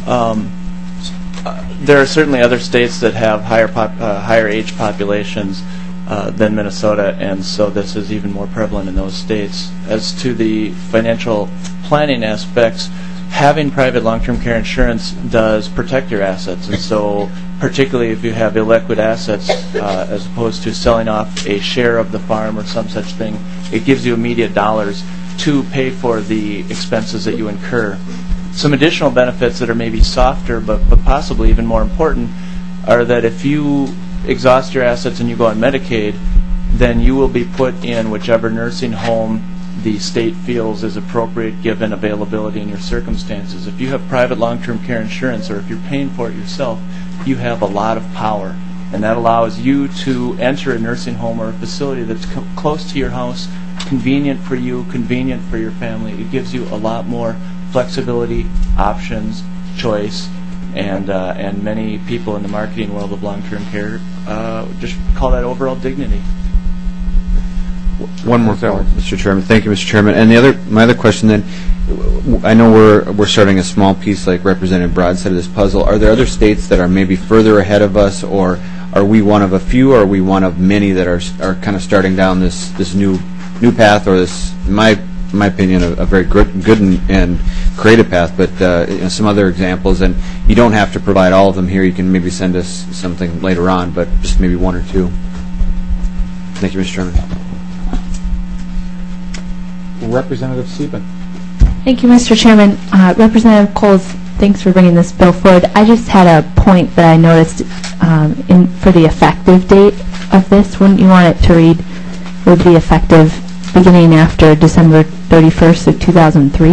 there are certainly other states that have higher age populations than Minnesota, and so this is even more prevalent in those states. As to the financial planning aspects, having private long-term care insurance does protect your assets, and so particularly if you have illiquid assets, as opposed to selling off a share of the farm or some such thing, it gives you immediate dollars to pay for the expenses that you incur. Some additional benefits that are maybe softer but possibly even more important are that if you exhaust your assets and you go on Medicaid, then you will be put in whichever nursing home the state feels is appropriate given availability in your circumstances. If you have private long-term care insurance, or if you're paying for it yourself, you have a lot of power. and that allows you to enter a nursing home or a facility that's close to your house, convenient for you, convenient for your family. It gives you a lot more flexibility, options, choice, and many people in the marketing world of long-term care just call that overall dignity. One more point, Mr. Chairman. Thank you, Mr. Chairman. And my other question then, I know we're starting a small piece like Representative Broadstead of this puzzle. Are there other states that are maybe further ahead of us, or are we one of a few, or are we one of many that are kind of starting down this new path, or this, in my opinion, a very good and creative path, but some other examples? And you don't have to provide all of them here. You can maybe send us something later on, but just maybe one or two. Thank you, Mr. Chairman. Representative Sieben. Thank you, Mr. Chairman. Representative Coles, thanks for bringing this bill forward. I just had a point that I noticed for the effective date of this. Wouldn't you want it to read, would be effective beginning after December 31st of 2003?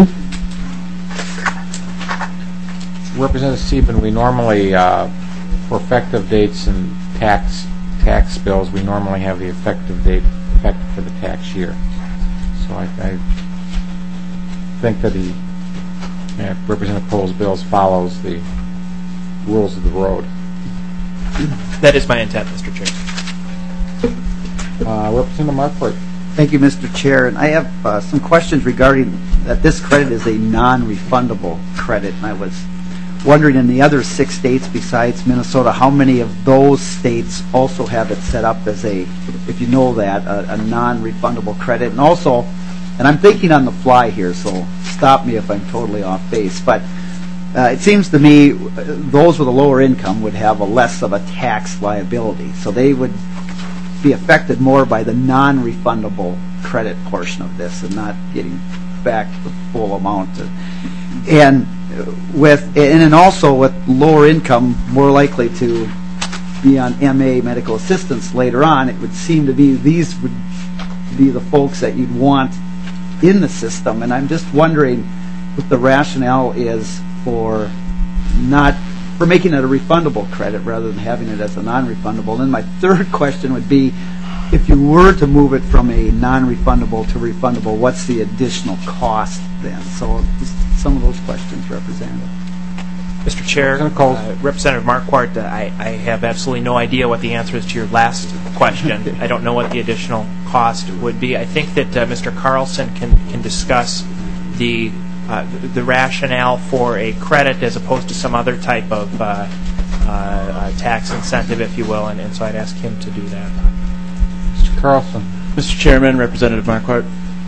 Representative Sieben, we normally, for effective dates and tax bills, we normally have the effective date effective for the tax year. So I think that Representative Cole's bills follows the rules of the road. That is my intent, Mr. Chair. Representative Marquardt. Thank you, Mr. Chair. And I have some questions regarding that this credit is a non-refundable credit. And I was wondering, in the other 6 states besides Minnesota, how many of those states also have it set up as a, if you know that, a non-refundable credit? And also, and I'm thinking on the fly here, so stop me if I'm totally off base, but it seems to me those with a lower income would have a less of a tax liability. So they would be affected more by the non-refundable credit portion of this and not getting back the full amount. And also with lower income, more likely to be on MA, medical assistance, later on, it would seem to be these would be the folks that you'd want in the system. And I'm just wondering what the rationale is for making it a refundable credit rather than having it as a non-refundable. And then my third question would be, if you were to move it from a non-refundable to refundable, what's the additional cost then? So just some of those questions, Representative. Mr. Chair, Representative Marquardt, I have absolutely no idea what the answer is to your last question. I don't know what the additional cost would be. I think that Mr. Carlson can discuss the rationale for a credit as opposed to some other type of tax incentive, if you will, and so I'd ask him to do that. Mr. Carlson. Mr. Chairman, Representative Marquardt,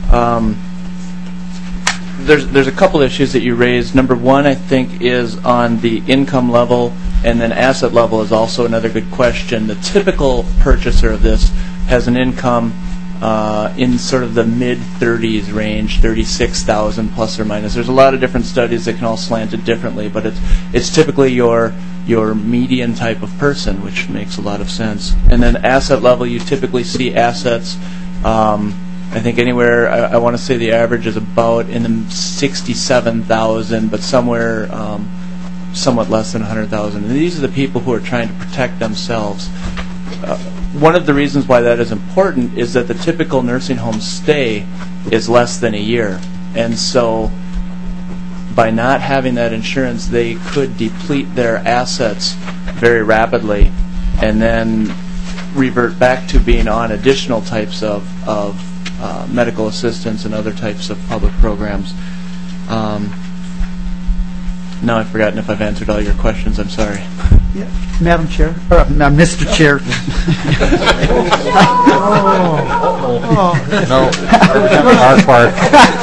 there's a couple issues that you raised. Number one, I think, is on the income level, and then asset level is also another good question. The typical purchaser of this has an income in sort of the mid-30s range, 36,000 plus or minus. There's a lot of different studies that can all slant it differently, but it's typically your median type of person, which makes a lot of sense. And then asset level, you typically see assets, I think anywhere, I want to say the average is about in the 67,000, but somewhere somewhat less than 100,000. And these are the people who are trying to protect themselves. One of the reasons why that is important is that the typical nursing home stay is less than a year. And so by not having that insurance, they could deplete their assets very rapidly and then revert back to being on additional types of medical assistance and other types of public programs. Now I've forgotten if I've answered all your questions. I'm sorry. Yeah. Madam Chair, Mr. Chair. No, our part.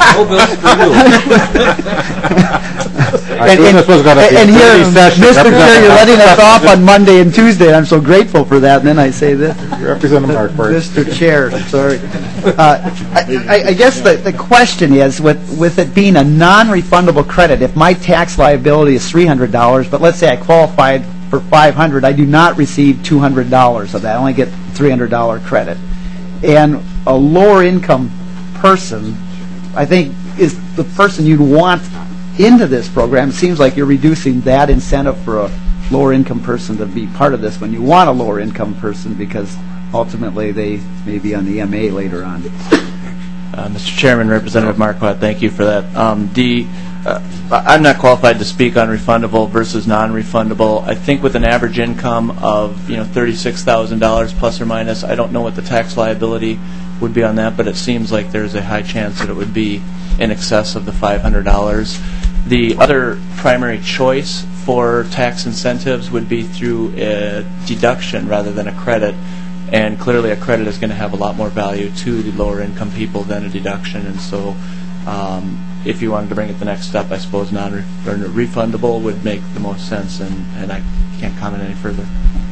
And here, Mr. Chair, you're letting us off on Monday and Tuesday, and I'm so grateful for that, and then I say this. Representative Marquardt. Mr. Chair, sorry. I guess the question is, with it being a non-refundable credit, if my tax liability is $300, but let's say I qualified for $500, I do not receive $200 of that. I only get $300 credit. And a lower income person, I think, is the person you'd want into this program. It seems like you're reducing that incentive for lower income person to be part of this when you want a lower income person because ultimately they may be on the MA later on. Mr. Chairman, Representative Marquardt, thank you for that. I'm not qualified to speak on refundable versus non-refundable. I think with an average income of $36,000 plus or minus, I don't know what the tax liability would be on that, but it seems like there's a high chance that it would be in excess of the $500. The other primary choice for tax incentives would be through a deduction rather than a credit. And clearly a credit is going to have a lot more value to the lower income people than a deduction. And so if you wanted to bring it the next step, I suppose refundable would make the most sense, and I can't comment any further.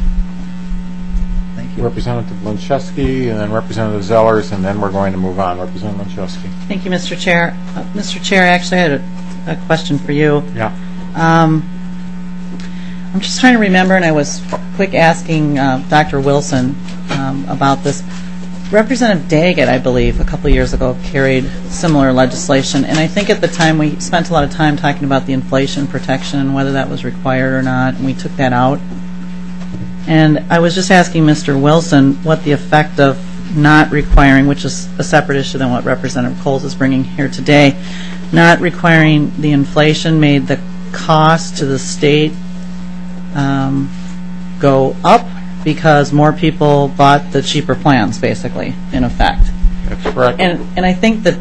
Thank you. Representative Lenczewski, and then Representative Zellers, and then we're going to move on. Representative Lenczewski. Thank you, Mr. Chair. Mr. Chair, actually I had a question for you. Yeah. I'm just trying to remember, and I was quick asking Dr. Wilson about this. Representative Daggett, I believe, a couple years ago carried similar legislation, and I think at the time we spent a lot of time talking about the inflation protection and whether that was required or not, and we took that out. And I was just asking Mr. Wilson what the effect of not requiring, which is a separate issue than what Representative Coles is bringing here today, not requiring the inflation made the cost to the state go up because more people bought the cheaper plans, basically, in effect. That's correct. And I think that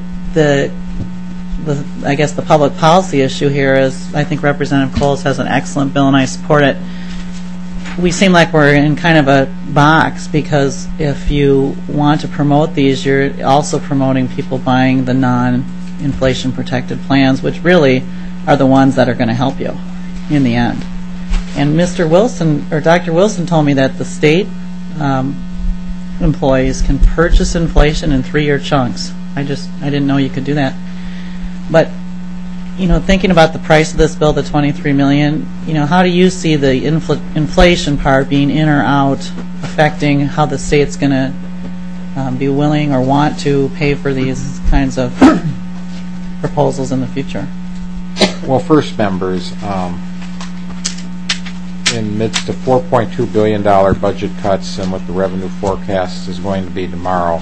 I guess the public policy issue here is, I think Representative Coles has an excellent bill, and I support it. We seem like we're in kind of a box because if you want to promote these, you're also promoting people buying the non-inflation protected plans, which really are the ones that are going to help you in the end. And Mr. Wilson, or Dr. Wilson, told me that the state employees can purchase inflation in 3-year chunks. I didn't know you could do that. But thinking about the price of this bill, the $23 million, how do you see the inflation part being in or out affecting how the state's going to be willing or want to pay for these kinds of proposals in the future? Well, first, members, in midst of $4.2 billion budget cuts and what the revenue forecast is going to be tomorrow,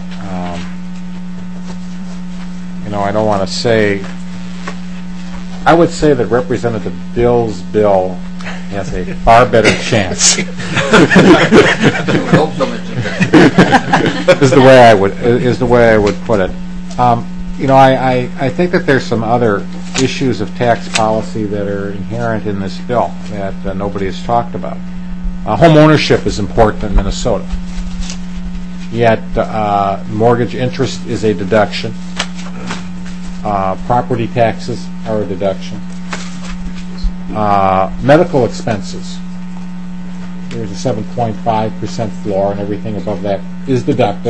I don't want to say. I would say that Representative Bill's bill has a far better chance. is the way I would put it. I think that there's some other issues of tax policy that are inherent in this bill that nobody has talked about. Home ownership is important in Minnesota, yet mortgage interest is a deduction. Property taxes are a deduction. Medical expenses, there's a 7.5% floor, and everything above that is deducted.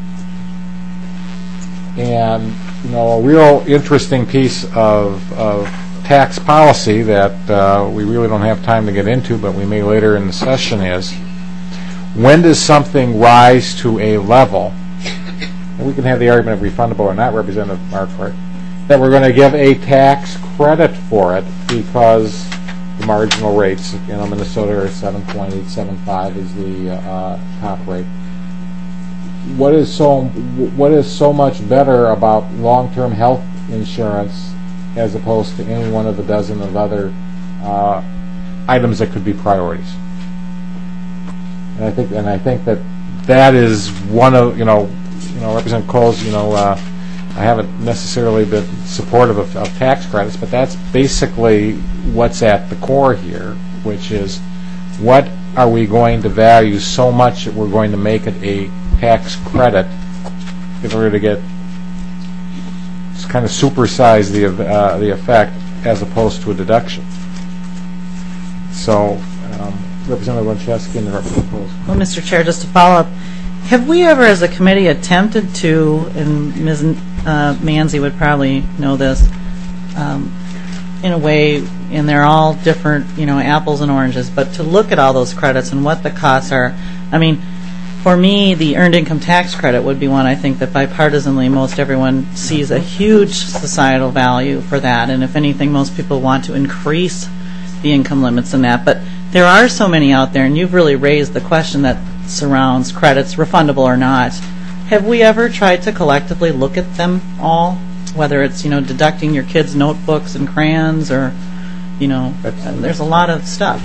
And a real interesting piece of tax policy that we really don't have time to get into, but we may later in the session, is when does something rise to a level, and we can have the argument of refundable or not, Representative Marquardt, that we're going to give a tax credit for it because the marginal rates, Minnesota are 7.875 is the top rate. What is so much better about long-term health insurance as opposed to any one of the dozen of other items that could be priorities? And I think that is one of Representative Coles. I haven't necessarily been supportive of tax credits, but that's basically what's at the core here, which is what are we going to value so much that we're going to make it a tax credit in order to kind of supersize the effect as opposed to a deduction. So, Representative Lenczewski and Representative Coles. Well, Mr. Chair, just to follow up, have we ever as a committee attempted to, and Ms. Manzi would probably know this, in a way, and they're all different, apples and oranges, but to look at all those credits and what the costs are. I mean, for me, the earned income tax credit would be one I think that bipartisanly most everyone sees a huge societal value for that, and if anything, most people want to increase the income limits in that. But there are so many out there, and you've really raised the question that surrounds credits, refundable or not. Have we ever tried to collectively look at them all, whether it's, deducting your kids' notebooks and crayons, or, there's a lot of stuff.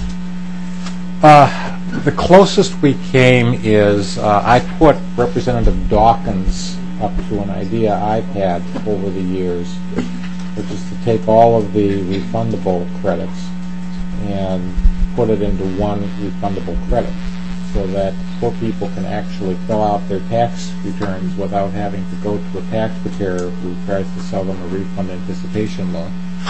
The closest we came is I put Representative Dawkins up to an idea I've had over the years, which is to take all of the refundable credits and put it into one refundable credit, so that poor people can actually fill out their tax returns without having to go to a tax preparer who tries to sell them a refund anticipation loan.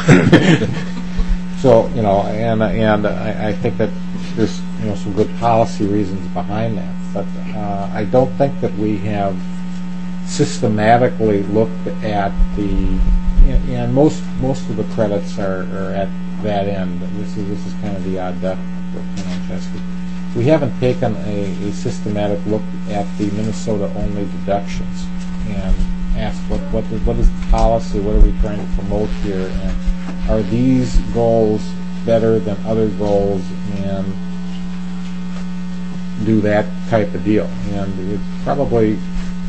So, and I think that there's some good policy reasons behind that. But I don't think that we have systematically looked at and most of the credits are at that end. This is kind of the odd duck, Chesky. We haven't taken a systematic look at the Minnesota-only deductions and asked what is the policy, what are we trying to promote here, and are these goals better than other goals, and do that type of deal. And it's probably,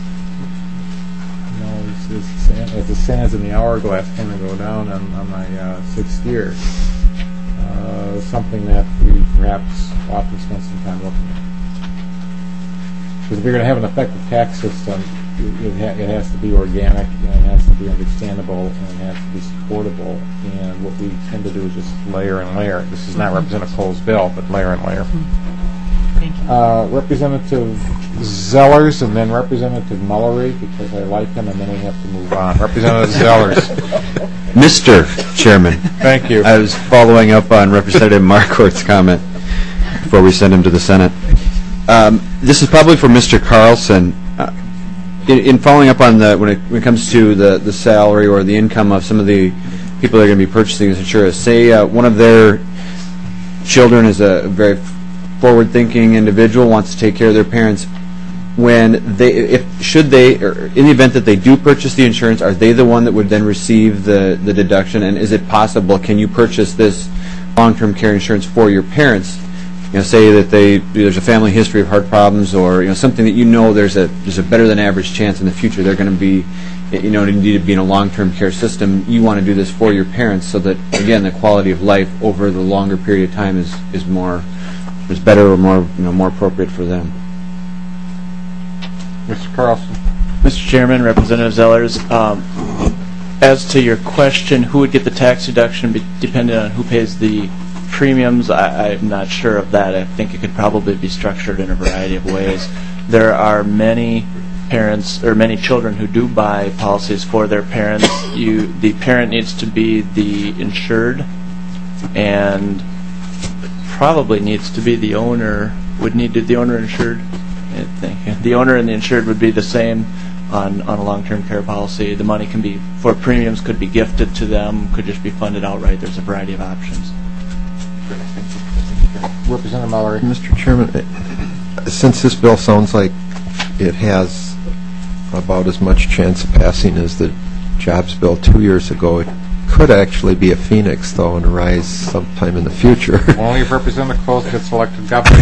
as the sands in the hourglass kind of go down on my sixth year, something that we perhaps ought to spend some time looking at. Because if you're going to have an effective tax system, it has to be organic, and it has to be understandable, and it has to be supportable. And what we tend to do is just layer and layer. This is not Representative Cole's bill, but layer and layer. Thank you. Representative Zellers, and then Representative Mullery, because I like him, and then we have to move on. Representative Zellers. Mr. Chairman. Thank you. I was following up on Representative Marquardt's comment before we send him to the Senate. This is probably for Mr. Carlson. In following up on when it comes to the salary or the income of some of the people that are going to be purchasing this insurance, say one of their children is a very forward-thinking individual, wants to take care of their parents. When in the event that they do purchase the insurance, are they the one that would then receive the deduction? And is it possible, can you purchase this long-term care insurance for your parents? Say that there's a family history of heart problems, or something that there's a better than average chance in the future they're going to be need to be in a long-term care system. You want to do this for your parents, so that again the quality of life over the longer period of time is better or more appropriate for them. Mr. Carlson. Mr. Chairman, Representative Zellers, as to your question, who would get the tax deduction depending on who pays the premiums, I'm not sure of that. I think it could probably be structured in a variety of ways. There are many parents or many children who do buy policies for their parents. The parent needs to be the insured, and probably needs to be the owner. Would need to the owner insured. I think the owner and the insured would be the same on a long-term care policy. The money can be for premiums, could be gifted to them, could just be funded outright. There's a variety of options. Representative Mallory. Mr. Chairman, since this bill sounds like it has about as much chance of passing as the jobs bill 2 years ago, it could actually be a phoenix, though, and arise sometime in the future. Only if Representative Cole gets elected governor.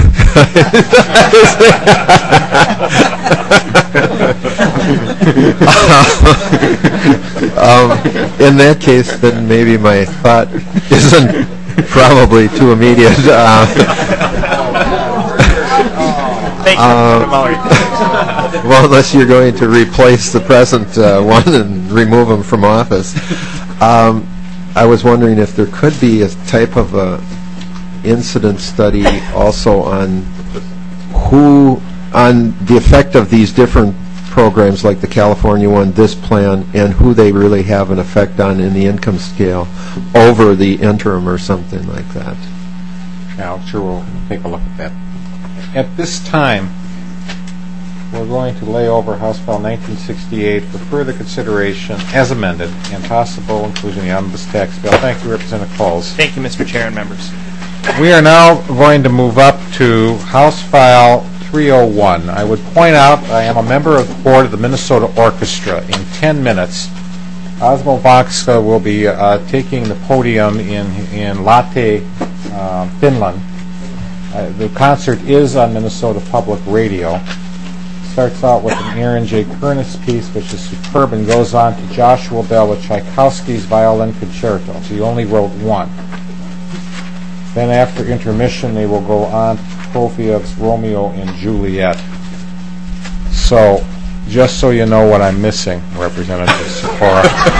In that case, then maybe my thought isn't probably too immediate. Thank you, Mallory. Well, unless you're going to replace the present one and remove him from office. I was wondering if there could be a type of a incident study also on the effect of these different programs, like the California one, this plan, and who they really have an effect on in the income scale over the interim or something like that. Yeah, I'm sure we'll take a look at that. At this time, we're going to lay over House Bill 1968 for further consideration as amended and possible inclusion in the omnibus tax bill. Thank you, Representative Coles. Thank you, Mr. Chair and members. We are now going to move up to House File 301. I would point out I am a member of the board of the Minnesota Orchestra. In 10 minutes, Osmo Voxka will be taking the podium in Lahti, Finland, The concert is on Minnesota Public Radio. Starts out with an Aaron J. Kernis piece, which is superb, and goes on to Joshua Bell with Tchaikovsky's Violin Concerto. So he only wrote one. Then after intermission, they will go on to Prokofiev's Romeo and Juliet. So, just so you know what I'm missing, Representative Sikora.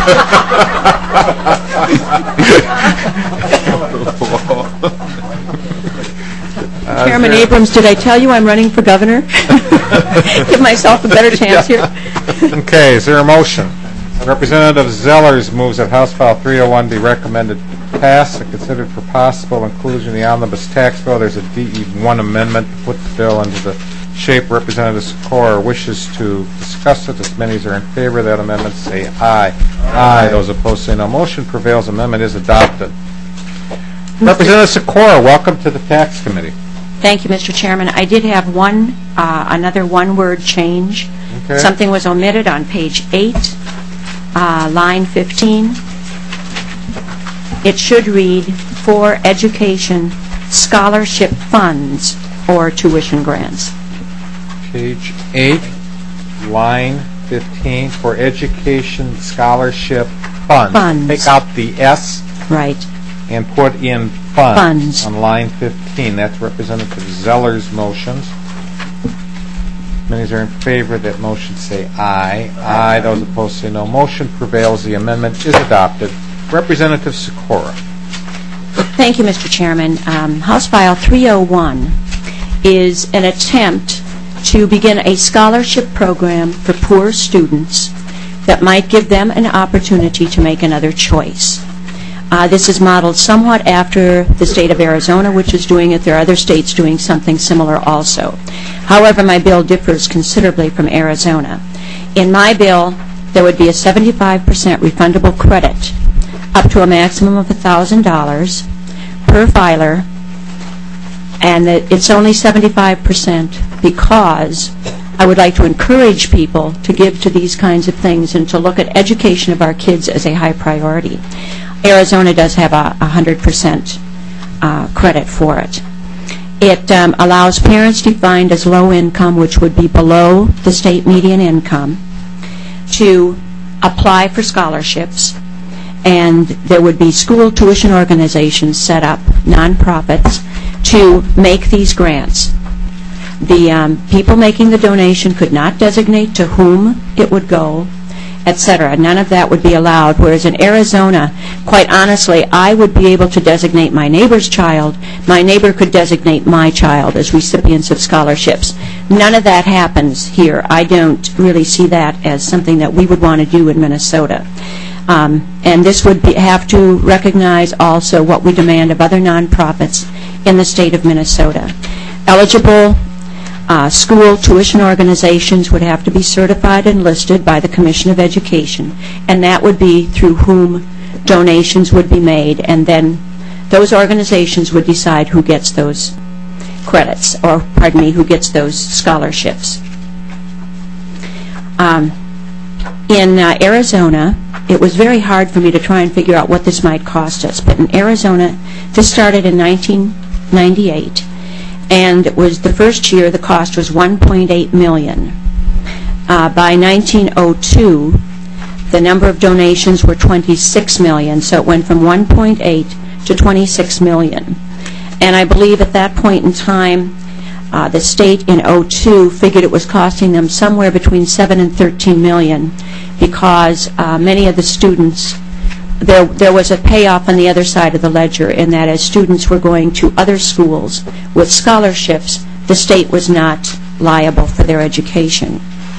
Chairman Abrams, did I tell you I'm running for governor? Give myself a better chance here. Okay, is there a motion? Representative Zellers moves that House File 301 be recommended pass and considered for possible inclusion in the omnibus tax bill. There's a DE1 amendment to put the bill into the shape Representative Sikora wishes to discuss it. As many as are in favor of that amendment say aye. Aye. Those opposed say no. Motion prevails. Amendment is adopted. Representative Sikora, welcome to the Tax Committee. Thank you, Mr. Chairman. I did have another one-word change. Okay. Something was omitted on page 8, line 15. It should read, for education, scholarship funds, or tuition grants. Page 8, line 15, for education scholarship funds. Funds. Take out the S. Right. And put in funds on line 15. That's Representative Zeller's motions. Many are in favor of that motion say aye. Aye. Those opposed say no. Motion prevails. The amendment is adopted. Representative Sikora. Thank you, Mr. Chairman. House File 301 is an attempt to begin a scholarship program for poor students that might give them an opportunity to make another choice. This is modeled somewhat after the state of Arizona, which is doing it. There are other states doing something similar also. However, my bill differs considerably from Arizona. In my bill, there would be a 75% refundable credit up to a maximum of $1,000 per filer, and it's only 75% because I would like to encourage people to give to these kinds of things and to look at education of our kids as a high priority. Arizona does have a 100% credit for it. It allows parents defined as low income, which would be below the state median income, to apply for scholarships, and there would be school tuition organizations set up, nonprofits, to make these grants. The people making the donation could not designate to whom it would go, etc. None of that would be allowed, whereas in Arizona, quite honestly, I would be able to designate my neighbor's child. My neighbor could designate my child as recipients of scholarships. None of that happens here. I don't really see that as something that we would want to do in Minnesota. And this would have to recognize also what we demand of other nonprofits in the state of Minnesota. Eligible school tuition organizations would have to be certified and listed by the Commission of Education, and that would be through whom donations would be made, and then those organizations would decide who gets those credits, or pardon me, who gets those scholarships. In Arizona, it was very hard for me to try and figure out what this might cost us, but in Arizona, this started in 1998, and it was the first year the cost was $1.8 million. By 1902, the number of donations were 26 million, so it went from 1.8 to 26 million. And I believe at that point in time, the state in 2002 figured it was costing them somewhere between 7 and 13 million because many of the students, there was a payoff on the other side of the ledger in that as students were going to other schools with scholarships, the state was not liable for their education.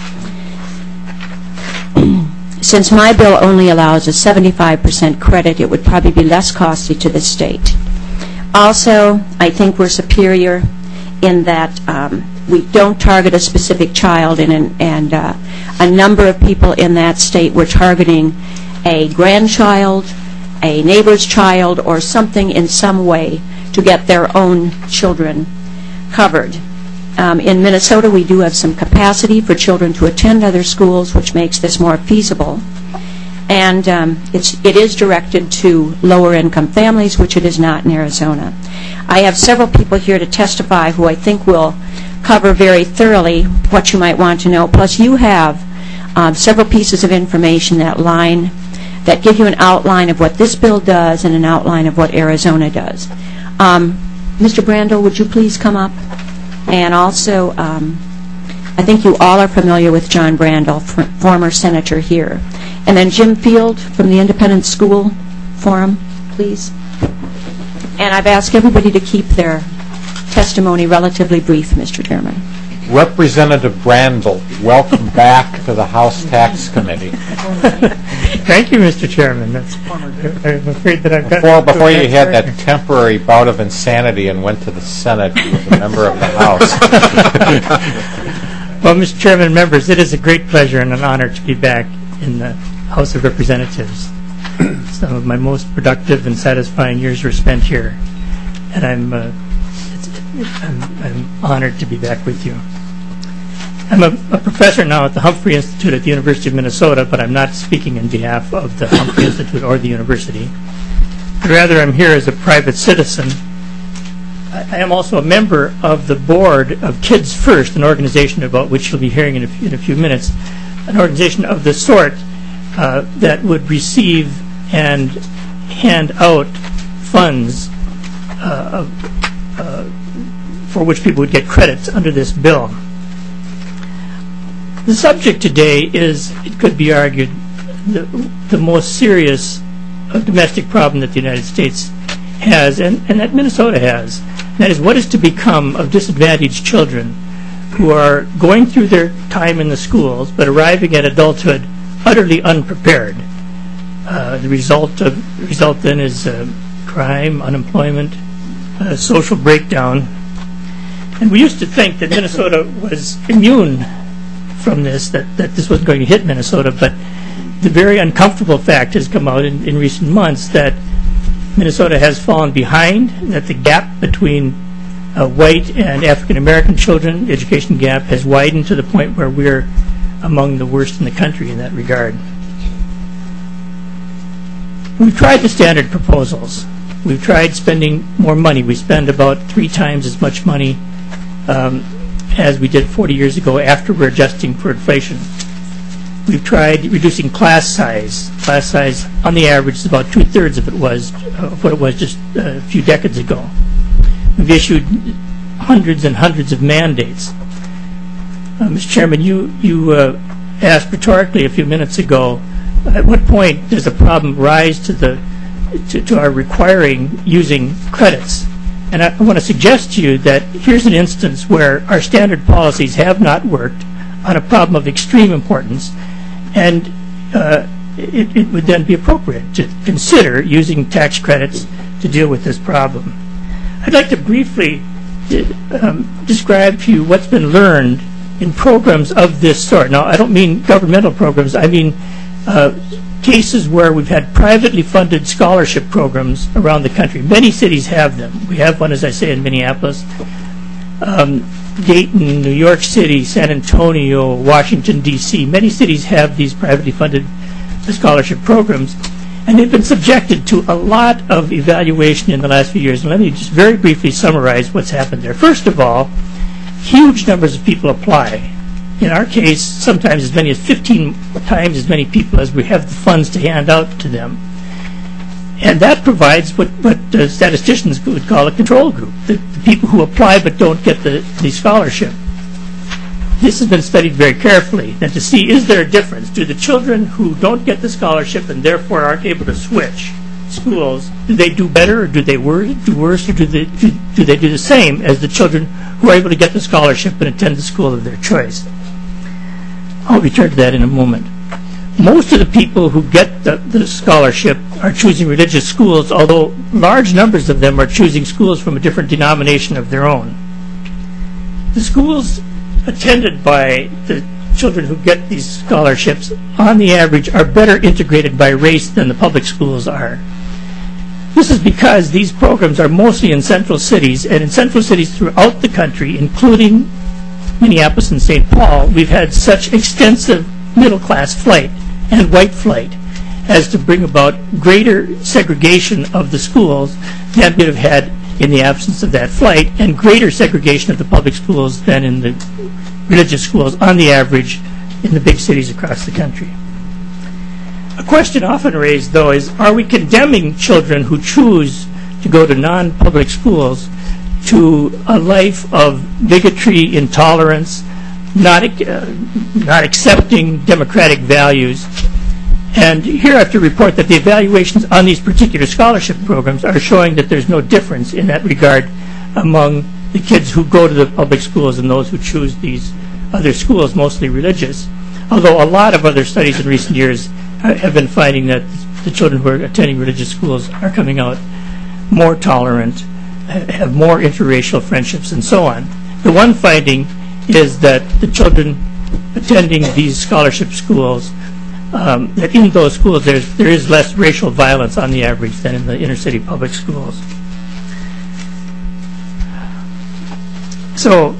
Since my bill only allows a 75% credit, it would probably be less costly to the state. Also, I think we're superior in that we don't target a specific child, and a number of people in that state were targeting a grandchild, a neighbor's child, or something in some way to get their own children covered. In Minnesota, we do have some capacity for children to attend other schools, which makes this more feasible. And it is directed to lower income families, which it is not in Arizona. I have several people here to testify who I think will cover very thoroughly what you might want to know. Plus, you have several pieces of information that give you an outline of what this bill does and an outline of what Arizona does. Mr. Brandel, would you please come up? And also, I think you all are familiar with John Brandel, former senator here. And then Jim Field from the Independent School Forum, please. And I've asked everybody to keep their testimony relatively brief, Mr. Chairman. Representative Brandel, welcome back to the House Tax Committee. Thank you, Mr. Chairman. I'm afraid that I've got... Before you had that temporary bout of insanity and went to the Senate, you were a member of the House. Well, Mr. Chairman and members, it is a great pleasure and an honor to be back in the House of Representatives. Some of my most productive and satisfying years were spent here, and I'm honored to be back with you. I'm a professor now at the Humphrey Institute at the University of Minnesota, but I'm not speaking in behalf of the Humphrey Institute or the university. Rather, I'm here as a private citizen. I am also a member of the board of Kids First, an organization about which you'll be hearing in a few minutes, an organization of the sort that would receive and hand out funds for which people would get credits under this bill. The subject today is, it could be argued, the most serious domestic problem that the United States has and that Minnesota has. That is, what is to become of disadvantaged children who are going through their time in the schools but arriving at adulthood utterly unprepared. The result then is crime, unemployment, social breakdown. And we used to think that Minnesota was immune from this, that this wasn't going to hit Minnesota, but the very uncomfortable fact has come out in recent months that Minnesota has fallen behind, that the gap between white and African American children, the education gap, has widened to the point where we're among the worst in the country in that regard. We've tried the standard proposals. We've tried spending more money. We spend about 3 times as much money as we did 40 years ago after we're adjusting for inflation. We've tried reducing class size. Class size, on the average, is about 2/3 of what it was just a few decades ago. We've issued hundreds and hundreds of mandates. Mr. Chairman, you asked rhetorically a few minutes ago, at what point does a problem rise to our requiring using credits? And I want to suggest to you that here's an instance where our standard policies have not worked on a problem of extreme importance, and it would then be appropriate to consider using tax credits to deal with this problem. I'd like to briefly describe to you what's been learned in programs of this sort. Now, I don't mean governmental programs. I mean cases where we've had privately funded scholarship programs around the country. Many cities have them. We have one, as I say, in Minneapolis, Dayton, New York City, San Antonio, Washington, D.C. Many cities have these privately funded scholarship programs, and they've been subjected to a lot of evaluation in the last few years. And let me just very briefly summarize what's happened there. First of all, huge numbers of people apply. In our case, sometimes as many as 15 times as many people as we have the funds to hand out to them. And that provides what statisticians would call a control group, the people who apply but don't get the scholarship. This has been studied very carefully, and to see, is there a difference? Do the children who don't get the scholarship and therefore aren't able to switch schools, do they do better, or do they do worse, or do they do the same as the children who are able to get the scholarship and attend the school of their choice? I'll return to that in a moment. Most of the people who get the scholarship are choosing religious schools, although large numbers of them are choosing schools from a different denomination of their own. The schools attended by the children who get these scholarships, on the average, are better integrated by race than the public schools are. This is because these programs are mostly in central cities, and in central cities throughout the country, including Minneapolis and St. Paul, we've had such extensive middle-class flight and white flight as to bring about greater segregation of the schools than we have had in the absence of that flight, and greater segregation of the public schools than in the religious schools on the average in the big cities across the country. A question often raised, though, is are we condemning children who choose to go to non-public schools to a life of bigotry, intolerance, not accepting democratic values? And here I have to report that the evaluations on these particular scholarship programs are showing that there's no difference in that regard among the kids who go to the public schools and those who choose these other schools, mostly religious. Although a lot of other studies in recent years have been finding that the children who are attending religious schools are coming out more tolerant, have more interracial friendships, and so on. The one finding is that the children attending these scholarship schools, that in those schools there is less racial violence on the average than in the inner city public schools. So,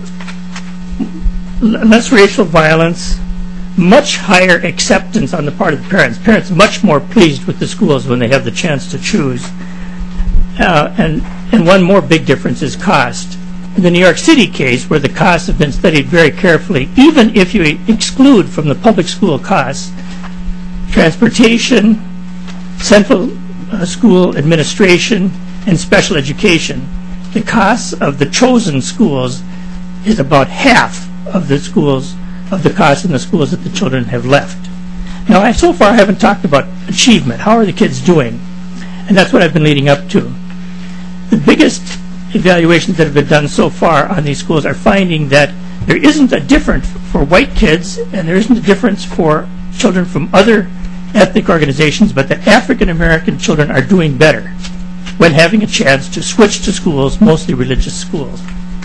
less racial violence, much higher acceptance on the part of the parents. Parents much more pleased with the schools when they have the chance to choose. And one more big difference is cost. In the New York City case, where the costs have been studied very carefully, even if you exclude from the public school costs transportation, central school administration, and special education, the costs of the chosen schools is about half of the costs in the schools that the children have left. Now, I so far haven't talked about achievement. How are the kids doing? And that's what I've been leading up to. The biggest evaluations that have been done so far on these schools are finding that there isn't a difference for white kids and there isn't a difference for children from other ethnic organizations, but that African American children are doing better when having a chance to switch to schools, mostly religious schools.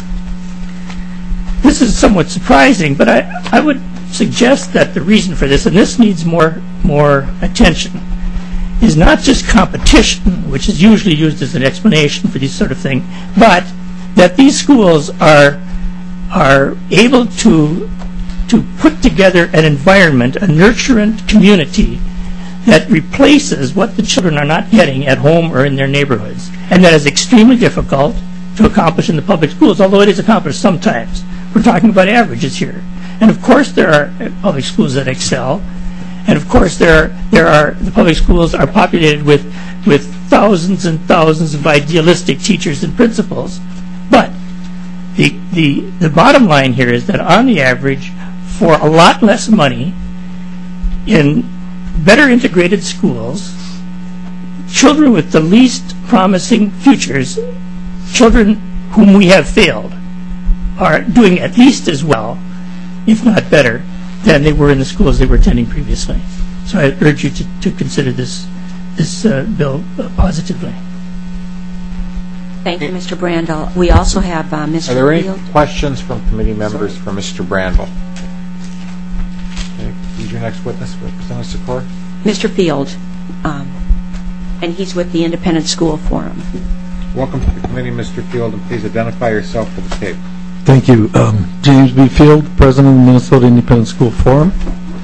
This is somewhat surprising, but I would suggest that the reason for this, and this needs more attention, is not just competition, which is usually used as an explanation for this sort of thing, but that these schools are able to put together an environment, a nurturant community that replaces what the children are not getting at home or in their neighborhoods, and that is extremely difficult to accomplish in the public schools, although it is accomplished sometimes. We're talking about averages here. And of course there are public schools that excel, and of course the public schools are populated with thousands and thousands of idealistic teachers and principals. But the bottom line here is that on the average, for a lot less money, in better integrated schools, children with the least promising futures, children whom we have failed, are doing at least as well, if not better, than they were in the schools they were attending previously. So I urge you to consider this bill positively. Thank you, Mr. Brandel. We also have Mr. Field. Are there any questions from committee members for Mr. Brandel? Okay. Who's your next witness? Representative Secor? Mr. Field, and he's with the Independent School Forum. Welcome to the committee, Mr. Field, and please identify yourself for the tape. Thank you. James B. Field, President of the Minnesota Independent School Forum.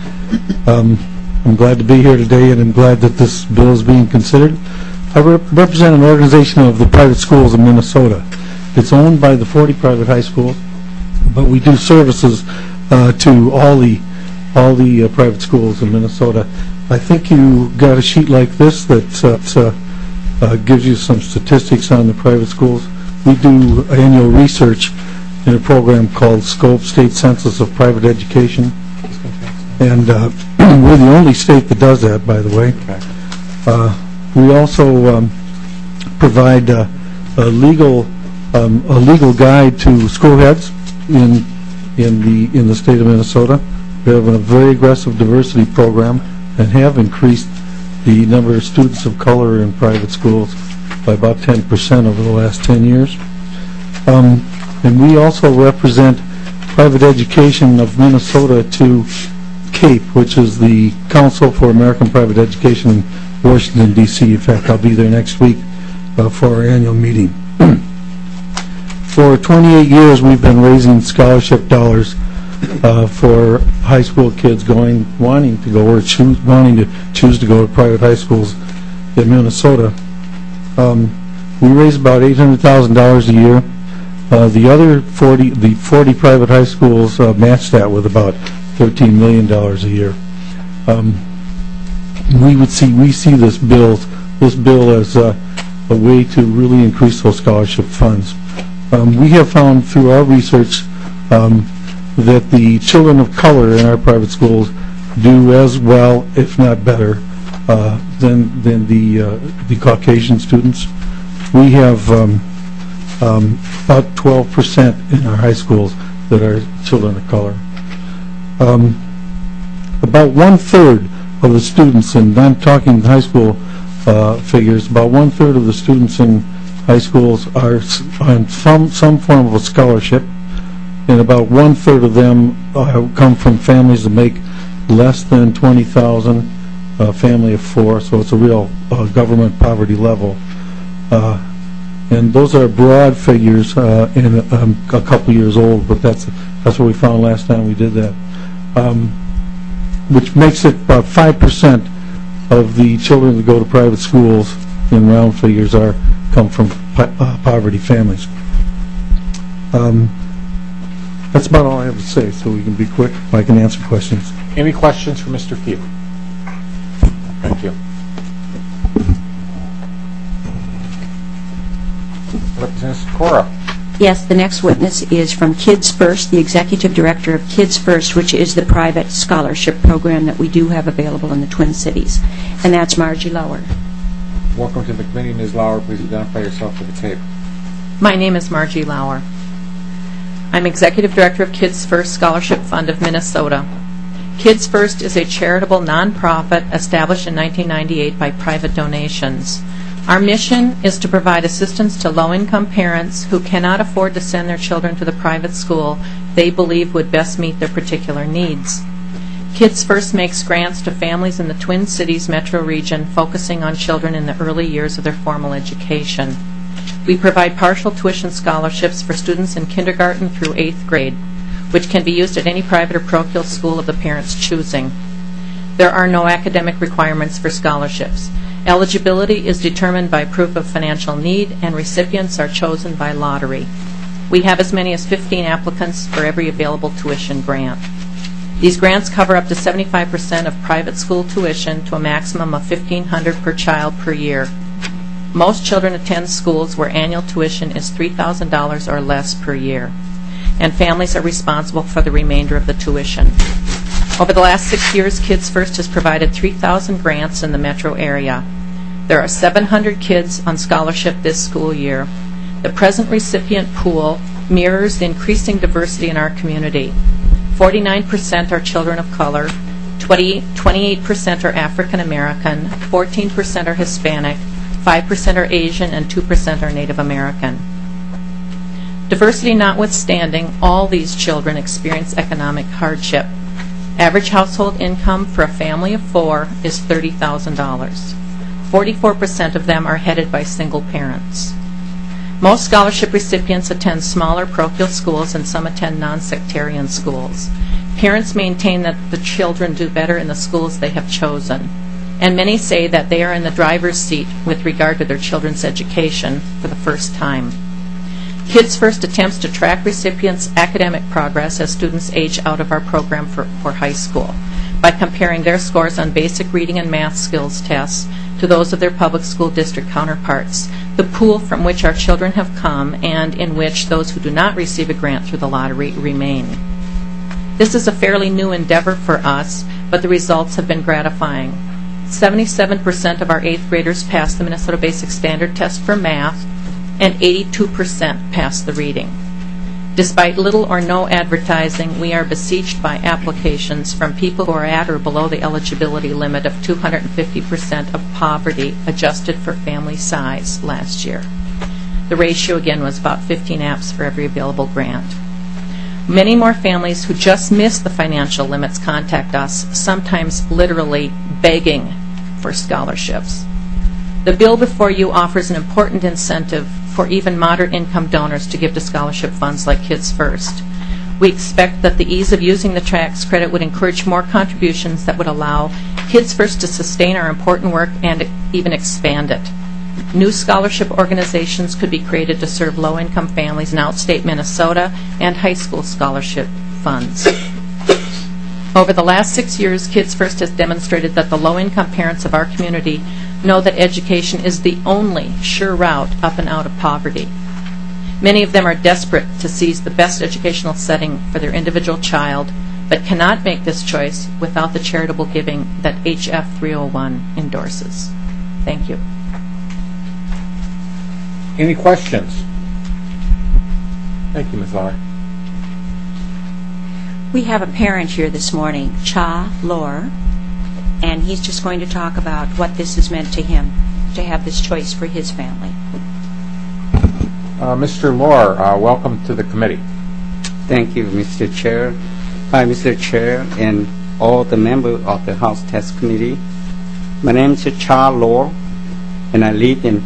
I'm glad to be here today, and I'm glad that this bill is being considered. I represent an organization of the private schools in Minnesota. It's owned by the 40 private high schools, but we do services to all the private schools in Minnesota. I think you got a sheet like this that gives you some statistics on the private schools. We do annual research in a program called SCOPE, State Census of Private Education. And we're the only state that does that, by the way. We also provide a legal guide to school heads in the state of Minnesota. We have a very aggressive diversity program and have increased the number of students of color in private schools by about 10% over the last 10 years. And we also represent private education of Minnesota to CAPE, which is the Council for American Private Education in Washington, D.C. In fact, I'll be there next week for our annual meeting. For 28 years, we've been raising scholarship dollars for high school kids wanting to choose to go to private high schools in Minnesota. We raise about $800,000 a year. The other 40 private high schools match that with about $13 million a year. We see this bill as a way to really increase those scholarship funds. We have found through our research that the children of color in our private schools do as well, if not better, than the Caucasian students. We have about 12% in our high schools that are children of color. About 1/3 of the students, and I'm talking high school figures, about 1/3 of the students in high schools are on some form of a scholarship, and about 1/3 of them come from families that make less than $20,000, a family of 4, so it's a real government poverty level. And those are broad figures and a couple years old, but that's what we found last time we did that. Which makes it about 5% of the children that go to private schools in round figures come from poverty families. That's about all I have to say, so we can be quick. I can answer questions. Any questions for Mr. Field? Thank you. Representative Sikora. Yes, the next witness is from Kids First, the Executive Director of Kids First, which is the private scholarship program that we do have available in the Twin Cities. And that's Margie Lauer. Welcome to the committee, Ms. Lauer. Please identify yourself for the tape. My name is Margie Lauer. I'm Executive Director of Kids First Scholarship Fund of Minnesota. Kids First is a charitable nonprofit established in 1998 by private donations. Our mission is to provide assistance to low-income parents who cannot afford to send their children to the private school they believe would best meet their particular needs. Kids First makes grants to families in the Twin Cities metro region focusing on children in the early years of their formal education. We provide partial tuition scholarships for students in kindergarten through 8th grade, which can be used at any private or parochial school of the parents' choosing. There are no academic requirements for scholarships. Eligibility is determined by proof of financial need, and recipients are chosen by lottery. We have as many as 15 applicants for every available tuition grant. These grants cover up to 75% of private school tuition to a maximum of $1,500 per child per year. Most children attend schools where annual tuition is $3,000 or less per year, and families are responsible for the remainder of the tuition. Over the last 6 years, Kids First has provided 3,000 grants in the metro area. There are 700 kids on scholarship this school year. The present recipient pool mirrors the increasing diversity in our community. 49% are children of color, 28% are African American, 14% are Hispanic, 5% are Asian, and 2% are Native American. Diversity notwithstanding, all these children experience economic hardship. Average household income for a family of 4 is $30,000. 44% of them are headed by single parents. Most scholarship recipients attend smaller parochial schools, and some attend non-sectarian schools. Parents maintain that the children do better in the schools they have chosen, and many say that they are in the driver's seat with regard to their children's education for the first time. Kids First attempts to track recipients' academic progress as students age out of our program for high school by comparing their scores on basic reading and math skills tests to those of their public school district counterparts, the pool from which our children have come and in which those who do not receive a grant through the lottery remain. This is a fairly new endeavor for us, but the results have been gratifying. 77% of our 8th graders pass the Minnesota Basic Standard Test for math, and 82% pass the reading. Despite little or no advertising, we are besieged by applications from people who are at or below the eligibility limit of 250% of poverty adjusted for family size last year. The ratio again was about 15 apps for every available grant. Many more families who just miss the financial limits contact us, sometimes literally begging for scholarships. The bill before you offers an important incentive for even moderate income donors to give to scholarship funds like Kids First. We expect that the ease of using the tax credit would encourage more contributions that would allow Kids First to sustain our important work and even expand it. New scholarship organizations could be created to serve low-income families in outstate Minnesota and high school scholarship funds. Over the last 6 years, Kids First has demonstrated that the low-income parents of our community know that education is the only sure route up and out of poverty. Many of them are desperate to seize the best educational setting for their individual child, but cannot make this choice without the charitable giving that HF 301 endorses. Thank you. Any questions? Thank you, Ms. Lauer. We have a parent here this morning, Cha Lor, and he's just going to talk about what this has meant to him, to have this choice for his family. Mr. Lor, welcome to the committee. Thank you, Mr. Chair. Hi, Mr. Chair, and all the members of the House Tax Committee. My name is Cha Lor, and I live in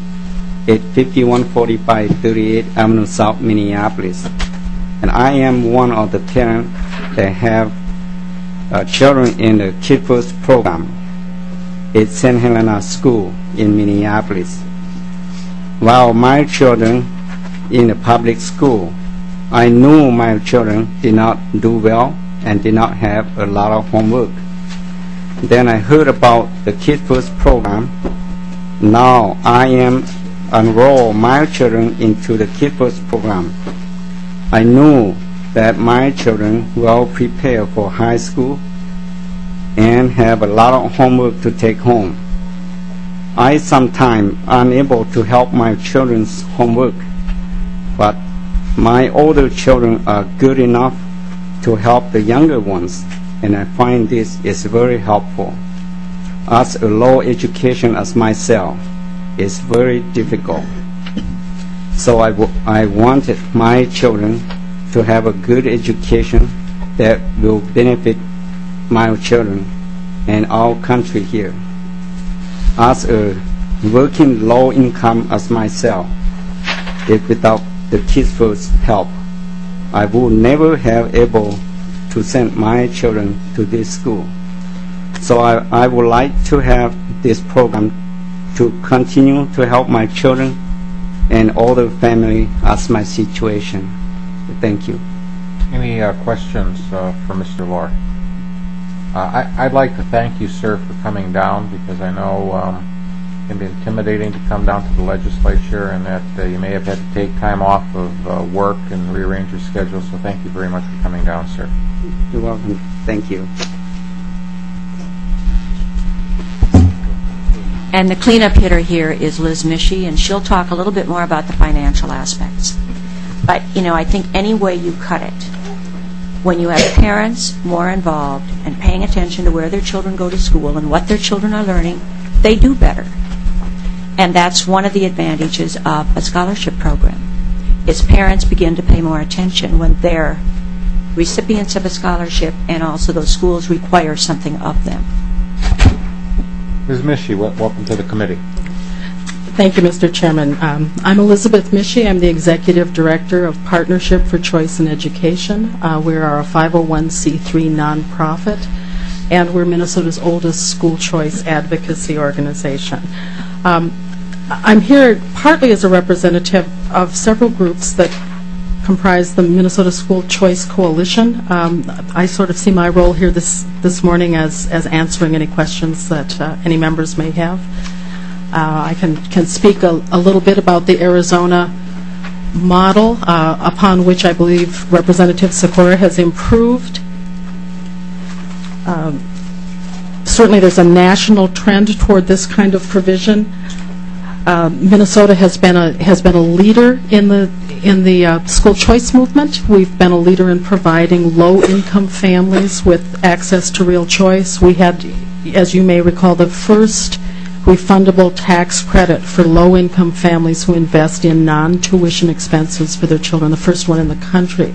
5145 38th Avenue South, Minneapolis. And I am one of the parents that have children in the Kid First program at St. Helena School in Minneapolis. While my children in the public school, I knew my children did not do well and did not have a lot of homework. Then I heard about the Kid First program. Now I am enroll my children into the Kid First program. I knew that my children will prepare for high school and have a lot of homework to take home. I sometimes unable to help my children's homework, but my older children are good enough to help the younger ones, and I find this is very helpful. As a low education as myself, it's very difficult. So I wanted my children to have a good education that will benefit my children and our country here. As a working low income as myself, if without the Kids First help, I would never have able to send my children to this school. So I would like to have this program to continue to help my children and all the family as my situation. Thank you. Any questions for Mr. Lor? I'd like to thank you, sir, for coming down, because I know it can be intimidating to come down to the legislature, and that you may have had to take time off of work and rearrange your schedule. So thank you very much for coming down, sir. You're welcome. Thank you. And the cleanup hitter here is Liz Mischie, and she'll talk a little bit more about the financial aspects. But, you know, I think any way you cut it, when you have parents more involved and paying attention to where their children go to school and what their children are learning, they do better. And that's one of the advantages of a scholarship program, is parents begin to pay more attention when they're recipients of a scholarship, and also those schools require something of them. Ms. Mischie, welcome to the committee. Thank you, Mr. Chairman. I'm Elizabeth Mischie. I'm the Executive Director of Partnership for Choice in Education. We are a 501c3 nonprofit, and we're Minnesota's oldest school choice advocacy organization. I'm here partly as a representative of several groups that comprise the Minnesota School Choice Coalition. I sort of see my role here this morning as answering any questions that any members may have. I can speak a little bit about the Arizona model, upon which I believe Representative Sikora has improved. Certainly there's a national trend toward this kind of provision. Minnesota has been a leader in the school choice movement. We've been a leader in providing low-income families with access to real choice. We had, as you may recall, the first refundable tax credit for low-income families who invest in non-tuition expenses for their children, the first one in the country.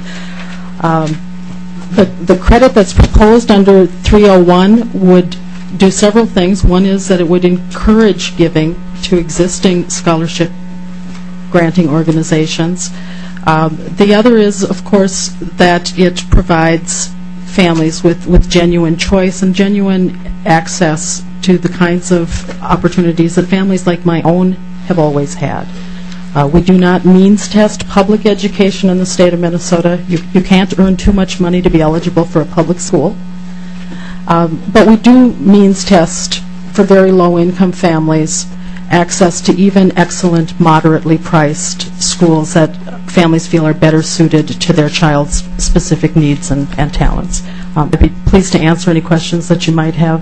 The credit that's proposed under 301 would do several things. One is that it would encourage giving to existing scholarship granting organizations. The other is, of course, that it provides families with genuine choice and genuine access to the kinds of opportunities that families like my own have always had. We do not means test public education in the state of Minnesota. You can't earn too much money to be eligible for a public school. But we do means test for very low-income families access to even excellent, moderately priced schools that families feel are better suited to their child's specific needs and talents. I'd be pleased to answer any questions that you might have.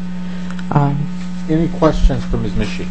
Any questions for Ms. Mishi?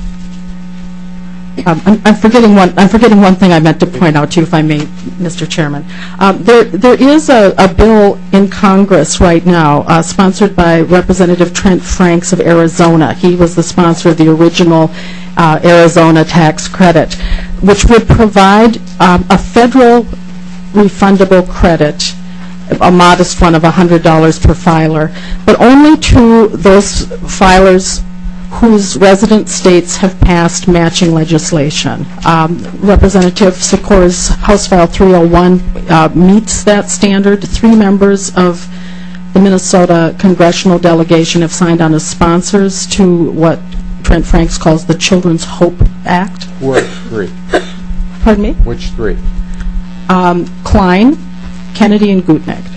I'm forgetting one thing I meant to point out to you, if I may, Mr. Chairman. There is a bill in Congress right now sponsored by Representative Trent Franks of Arizona. He was the sponsor of the original Arizona tax credit, which would provide a federal refundable credit, a modest one of $100 per filer, but only to those filers whose resident states have passed matching legislation. Representative Sikora's House File 301 meets that standard. 3 members of the Minnesota congressional delegation have signed on as sponsors to what Trent Franks calls the Children's Hope Act. Which 3? Pardon me? Which 3? Klein, Kennedy, and Gutnick.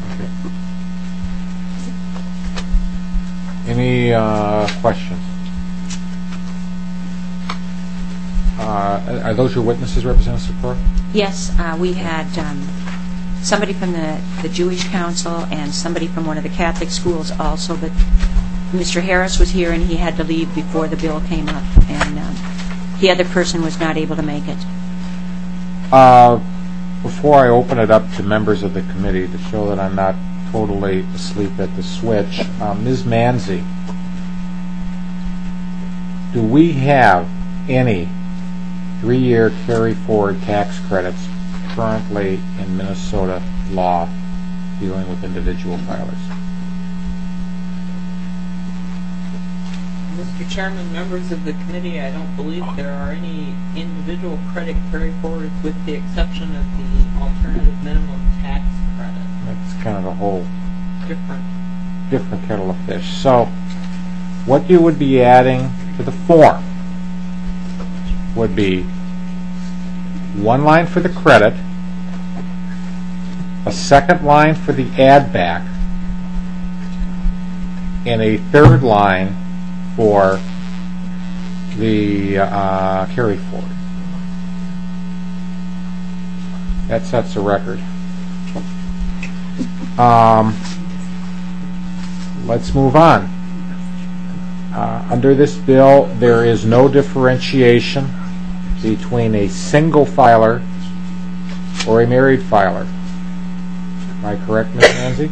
Any questions? Are those your witnesses, Representative Sikora? Yes, we had somebody from the Jewish Council and somebody from one of the Catholic schools also, but Mr. Harris was here and he had to leave before the bill came up, and the other person was not able to make it. Before I open it up to members of the committee to show that I'm not totally asleep at the switch, Ms. Manzi, do we have any 3-year carry-forward tax credits currently in Minnesota law dealing with individual filers? Mr. Chairman, members of the committee, I don't believe there are any individual credit carry-forwards with the exception of the alternative minimum tax credit. That's kind of a whole different kettle of fish. So what you would be adding to the form would be 1 line for the credit, a 2nd line for the add back, and a 3rd line for the carry forward. That sets a record. Let's move on. Under this bill, there is no differentiation between a single filer or a married filer. Am I correct, Ms. Manzi?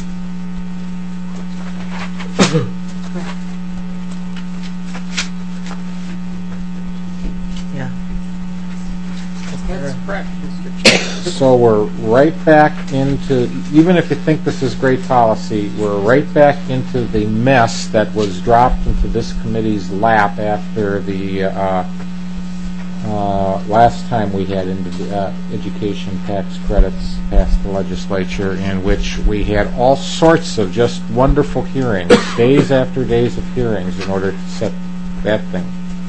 Yeah. That's correct, Mr. Chairman. So we're right back into, even if you think this is great policy, we're right back into the mess that was dropped into this committee's lap after the last time we had education tax credits passed the legislature, in which we had all sorts of just wonderful hearings, days after days of hearings in order to set that thing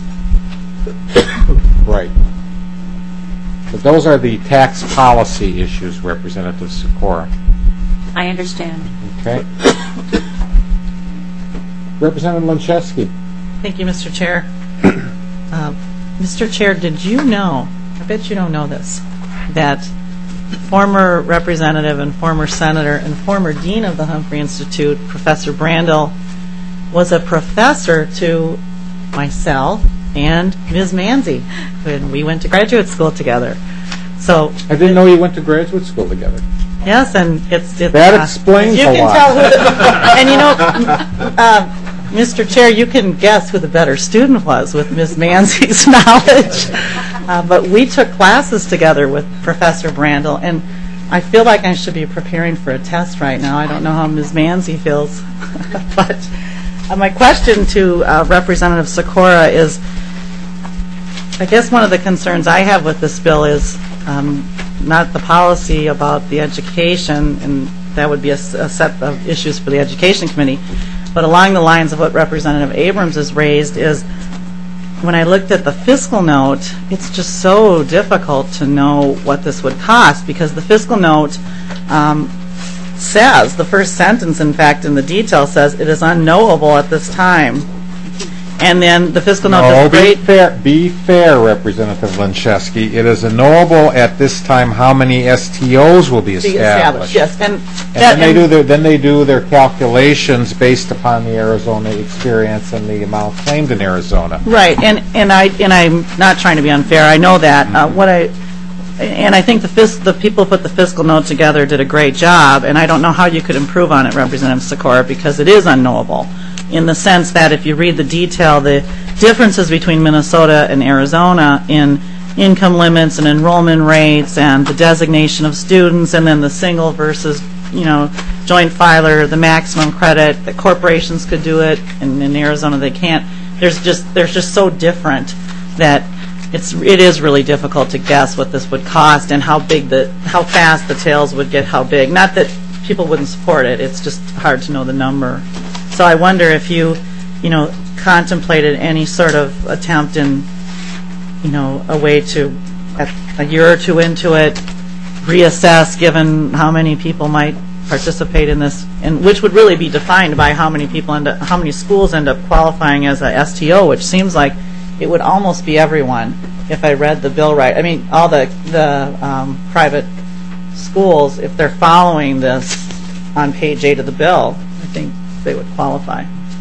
right. But those are the tax policy issues, Representative Sikora. I understand. Okay. Representative Lanchewski. Thank you, Mr. Chair. Mr. Chair, did you know, I bet you don't know this, that former representative and former senator and former dean of the Humphrey Institute, Professor Brandel, was a professor to myself and Ms. Manzi when we went to graduate school together. So I didn't know you went to graduate school together. Yes, and it's that explains you a can lot. Tell who and you know, Mr. Chair, you can guess who the better student was with Ms. Manzi's knowledge. But we took classes together with Professor Brandel, and I feel like I should be preparing for a test right now. I don't know how Ms. Manzi feels. But my question to Representative Sikora is, I guess one of the concerns I have with this bill is not the policy about the education, and that would be a set of issues for the Education Committee, but along the lines of what Representative Abrams has raised is when I looked at the fiscal note, it's just so difficult to know what this would cost, because the fiscal note says, the first sentence, in fact, in the detail says, it is unknowable at this time. And then the fiscal note does great... Be fair, Representative Linchewski. It is unknowable at this time how many STOs will be established. Yes, and then they do their calculations based upon the Arizona experience and the amount claimed in Arizona. Right, and I'm not trying to be unfair. I know that. And I think the people who put the fiscal note together did a great job, and I don't know how you could improve on it, Representative Sikora, because it is unknowable, in the sense that if you read the detail, the differences between Minnesota and Arizona in income limits and enrollment rates and the designation of students, and then the single versus joint filer, the maximum credit, that corporations could do it, and in Arizona they can't. They're just so different that it is really difficult to guess what this would cost and how fast the tails would get how big. Not that people wouldn't support it, it's just hard to know the number. So I wonder if you contemplated any sort of attempt in, a way to, a year or two into it, reassess given how many people might participate in this, and which would really be defined by how many schools end up qualifying as a STO, which seems like it would almost be everyone if I read the bill right. I mean, all the private schools, if they're following this on page 8 of the bill, I think they would qualify.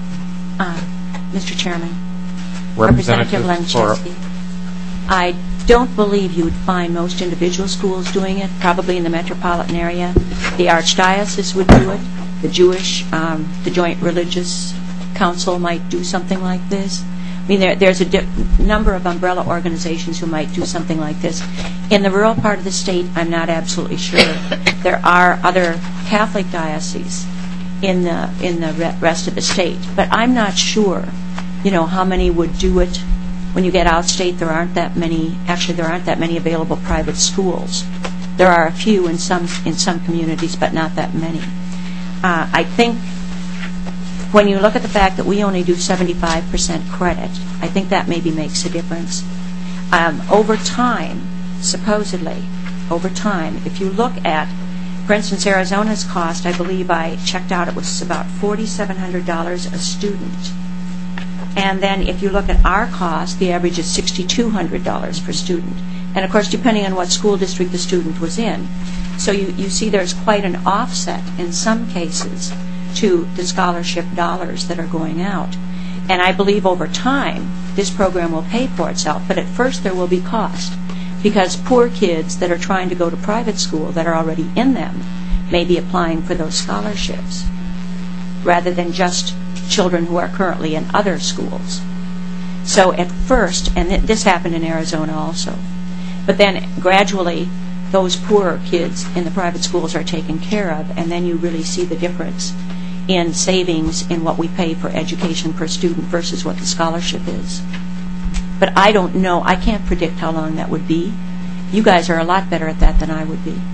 Mr. Chairman, Representative Linchewski, I don't believe you would find most individual schools doing it, probably in the metropolitan area. The Archdiocese would do it. The Jewish, the Joint Religious Council might do something like this. I mean, there's a number of umbrella organizations who might do something like this. In the rural part of the state, I'm not absolutely sure. There are other Catholic dioceses in the rest of the state, but I'm not sure, how many would do it. When you get outstate, there aren't that many. Actually, there aren't that many available private schools. There are a few in some communities, but not that many. I think when you look at the fact that we only do 75% credit, I think that maybe makes a difference. Over time, supposedly, if you look at, for instance, Arizona's cost, I believe I checked out, it was about $4,700 a student. And then if you look at our cost, the average is $6,200 per student. And of course, depending on what school district the student was in. So you see there's quite an offset in some cases to the scholarship dollars that are going out. And I believe over time, this program will pay for itself. But at first there will be cost, because poor kids that are trying to go to private school that are already in them may be applying for those scholarships, rather than just children who are currently in other schools. So at first, and this happened in Arizona also, but then gradually those poorer kids in the private schools are taken care of, and then you really see the difference in savings in what we pay for education per student versus what the scholarship is. But I don't know. I can't predict how long that would be. You guys are a lot better at that than I would be.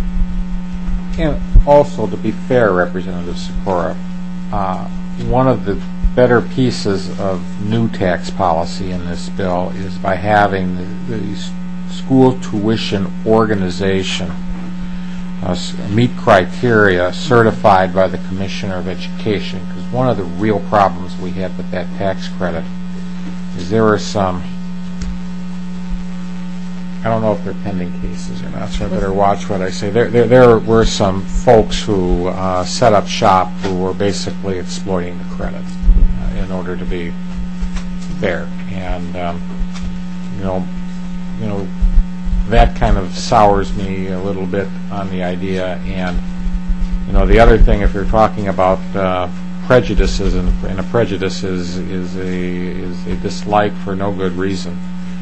And also, to be fair, Representative Sikora, one of the better pieces of new tax policy in this bill is by having the school tuition organization meet criteria certified by the Commissioner of Education. Because one of the real problems we had with that tax credit is there were some, I don't know if they're pending cases or not, so I better watch what I say. There were some folks who set up shop who were basically exploiting the credit in order to be fair, and that kind of sours me a little bit on the idea. And the other thing, if you're talking about prejudices, and a prejudice is a dislike for no good reason.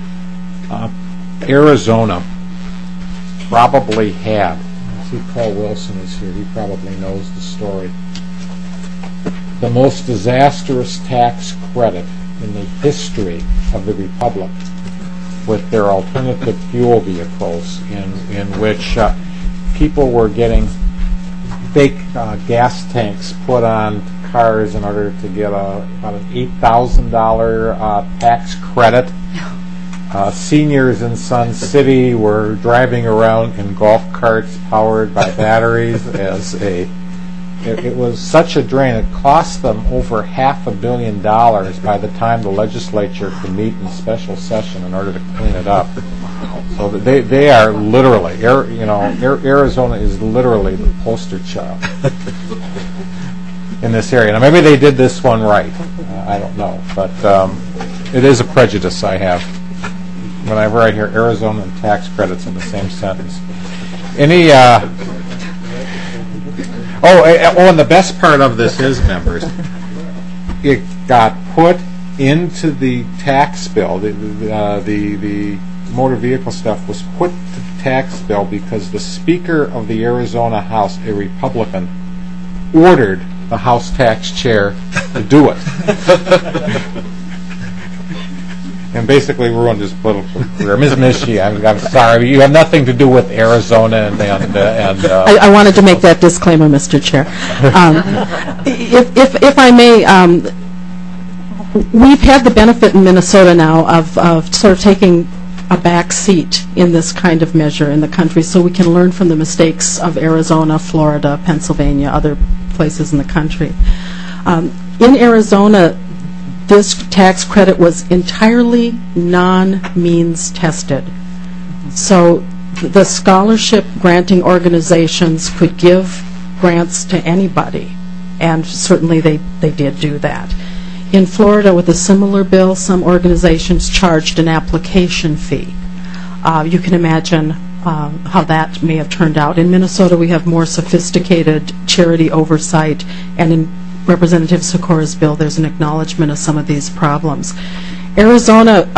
Arizona probably had, I see Paul Wilson is here, he probably knows the story, the most disastrous tax credit in the history of the Republic with their alternative fuel vehicles, in which people were getting fake gas tanks put on cars in order to get about an $8,000 tax credit. Seniors in Sun City were driving around in golf carts powered by batteries it was such a drain. It cost them over $500 million by the time the legislature could meet in special session in order to clean it up. So they are literally, Arizona is literally the poster child in this area. Now maybe they did this one right. I don't know, but it is a prejudice I have whenever I hear Arizona and tax credits in the same sentence. Any? And the best part of this is, members, it got put into the tax bill. The motor vehicle stuff was put to the tax bill because the Speaker of the Arizona House, a Republican, ordered the House tax chair to do it. And basically ruined his political career. Ms. Mischie, I'm sorry, you have nothing to do with Arizona and I wanted to make that disclaimer, Mr. Chair. If I may, we've had the benefit in Minnesota now of sort of taking a back seat in this kind of measure in the country, so we can learn from the mistakes of Arizona, Florida, Pennsylvania, other places in the country. In Arizona, this tax credit was entirely non-means tested. So the scholarship granting organizations could give grants to anybody, and certainly they did do that. In Florida, with a similar bill, some organizations charged an application fee. You can imagine how that may have turned out. In Minnesota, we have more sophisticated charity oversight, and in Representative Sikora's bill, there's an acknowledgement of some of these problems. Arizona,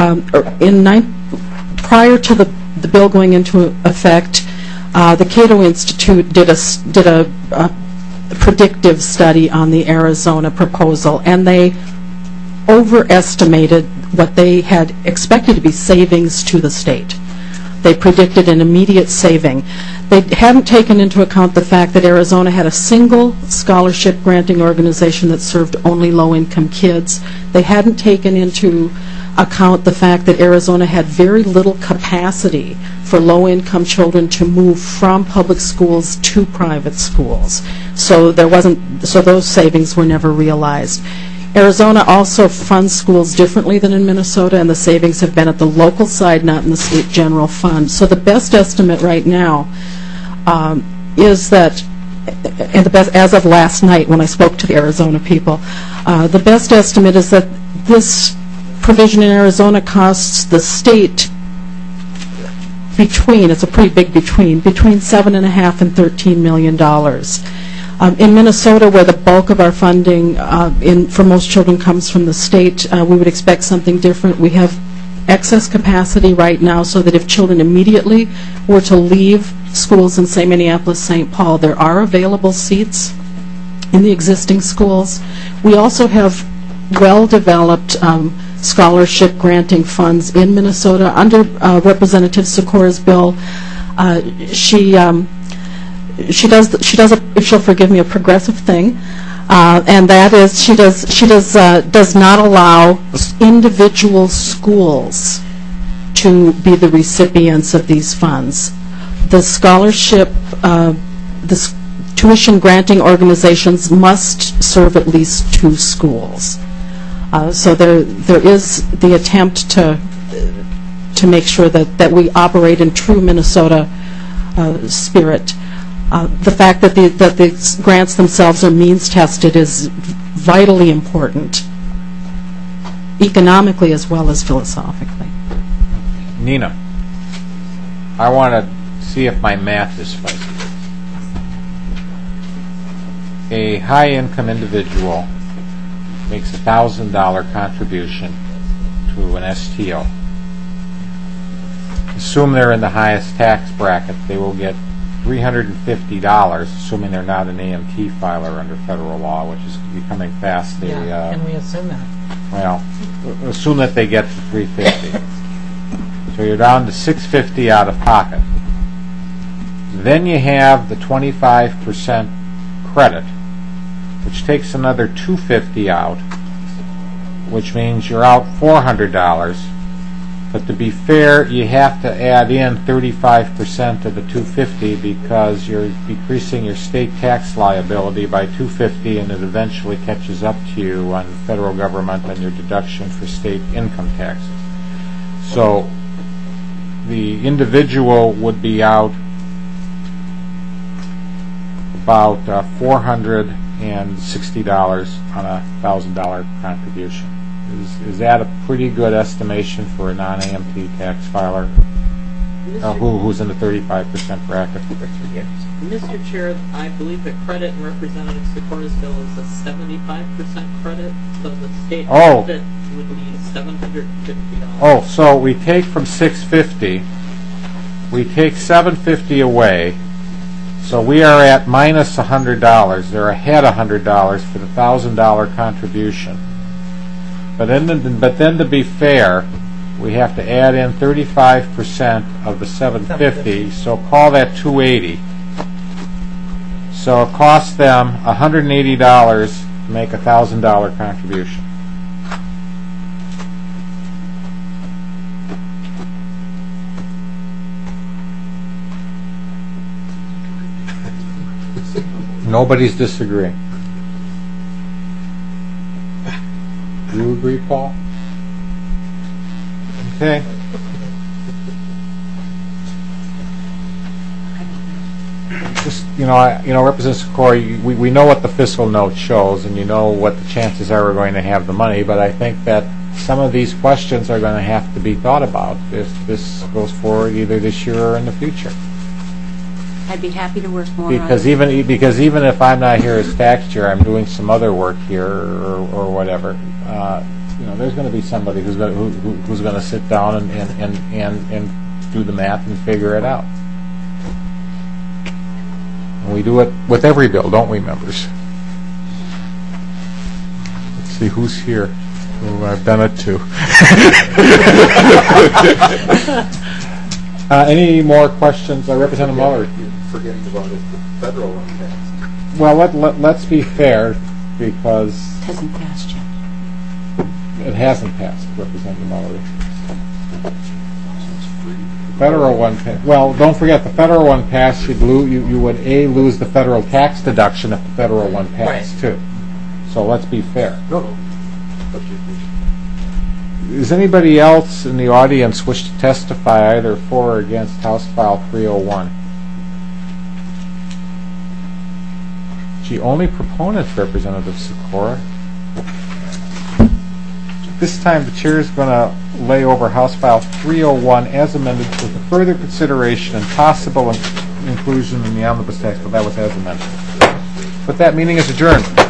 prior to the bill going into effect, the Cato Institute did a predictive study on the Arizona proposal, and they overestimated what they had expected to be savings to the state. They predicted an immediate saving. They hadn't taken into account the fact that Arizona had a single scholarship granting organization that served only low-income kids. They hadn't taken into account the fact that Arizona had very little capacity for low-income children to move from public schools to private schools. So those savings were never realized. Arizona also funds schools differently than in Minnesota, and the savings have been at the local side, not in the state general fund. So the best estimate right now is that, and as of last night when I spoke to the Arizona people, the best estimate is that this provision in Arizona costs the state it's a pretty big between $7.5 and $13 million. In Minnesota, where the bulk of our funding for most children comes from the state, we would expect something different. We have excess capacity right now so that if children immediately were to leave schools in, say, Minneapolis, St. Paul, there are available seats in the existing schools. We also have well-developed scholarship granting funds in Minnesota. Under Representative Sikora's bill, she does, if she'll forgive me, a progressive thing, and that is she does not allow individual schools to be the recipients of these funds. The scholarship, the tuition granting organizations must serve at least 2 schools. So there is the attempt to make sure that we operate in true Minnesota spirit. The fact that the grants themselves are means tested is vitally important, economically as well as philosophically. Nina, I want to see if my math is fuzzy. A high-income individual makes a $1,000 contribution to an STO. Assume they're in the highest tax bracket, they will get $350, assuming they're not an AMT filer under federal law, which is becoming fast. Can we assume that? Well, assume that they get to $350. So you're down to $650 out of pocket. Then you have the 25% credit, which takes another $250 out, which means you're out $400. But to be fair, you have to add in 35% of the $250 because you're decreasing your state tax liability by $250, and it eventually catches up to you on the federal government on your deduction for state income taxes. So the individual would be out about $460 on a $1,000 contribution. Is that a pretty good estimation for a non-AMT tax filer who's in the 35% bracket? Mr. Chair, I believe the credit in Representative Sikora's bill is a 75% credit, so the state credit would be $750. Oh, so we take from $650, we take $750 away, so we are at minus $100. They're ahead $100 for the $1,000 contribution. But then to be fair, we have to add in 35% of the $750, so call that $280. So it costs them $180 to make a $1,000 contribution. Nobody's disagreeing. Do you agree, Paul? Okay. Just, Representative Sikora, we know what the fiscal note shows, and you know what the chances are we're going to have the money, but I think that some of these questions are going to have to be thought about if this goes forward either this year or in the future. I'd be happy to work more because on it. Because even if I'm not here as tax chair, I'm doing some other work here or whatever. There's going to be somebody who's going to sit down and do the math and figure it out. And we do it with every bill, don't we, members? Let's see who's here. Who I've done it to. Any more questions? Representative Muller. Forgetting about it, the federal one passed. Well, let's be fair, because it hasn't passed yet. It hasn't passed, Representative Muller. The federal one passed. Well, don't forget, the federal one passed. You would lose the federal tax deduction if the federal one passed too. So let's be fair. No. Does anybody else in the audience wish to testify either for or against House File 301? The only proponent, Representative Sikora. This time the chair is going to lay over House File 301 as amended with a further consideration and possible inclusion in the omnibus tax bill. That was as amended. But that meeting is adjourned.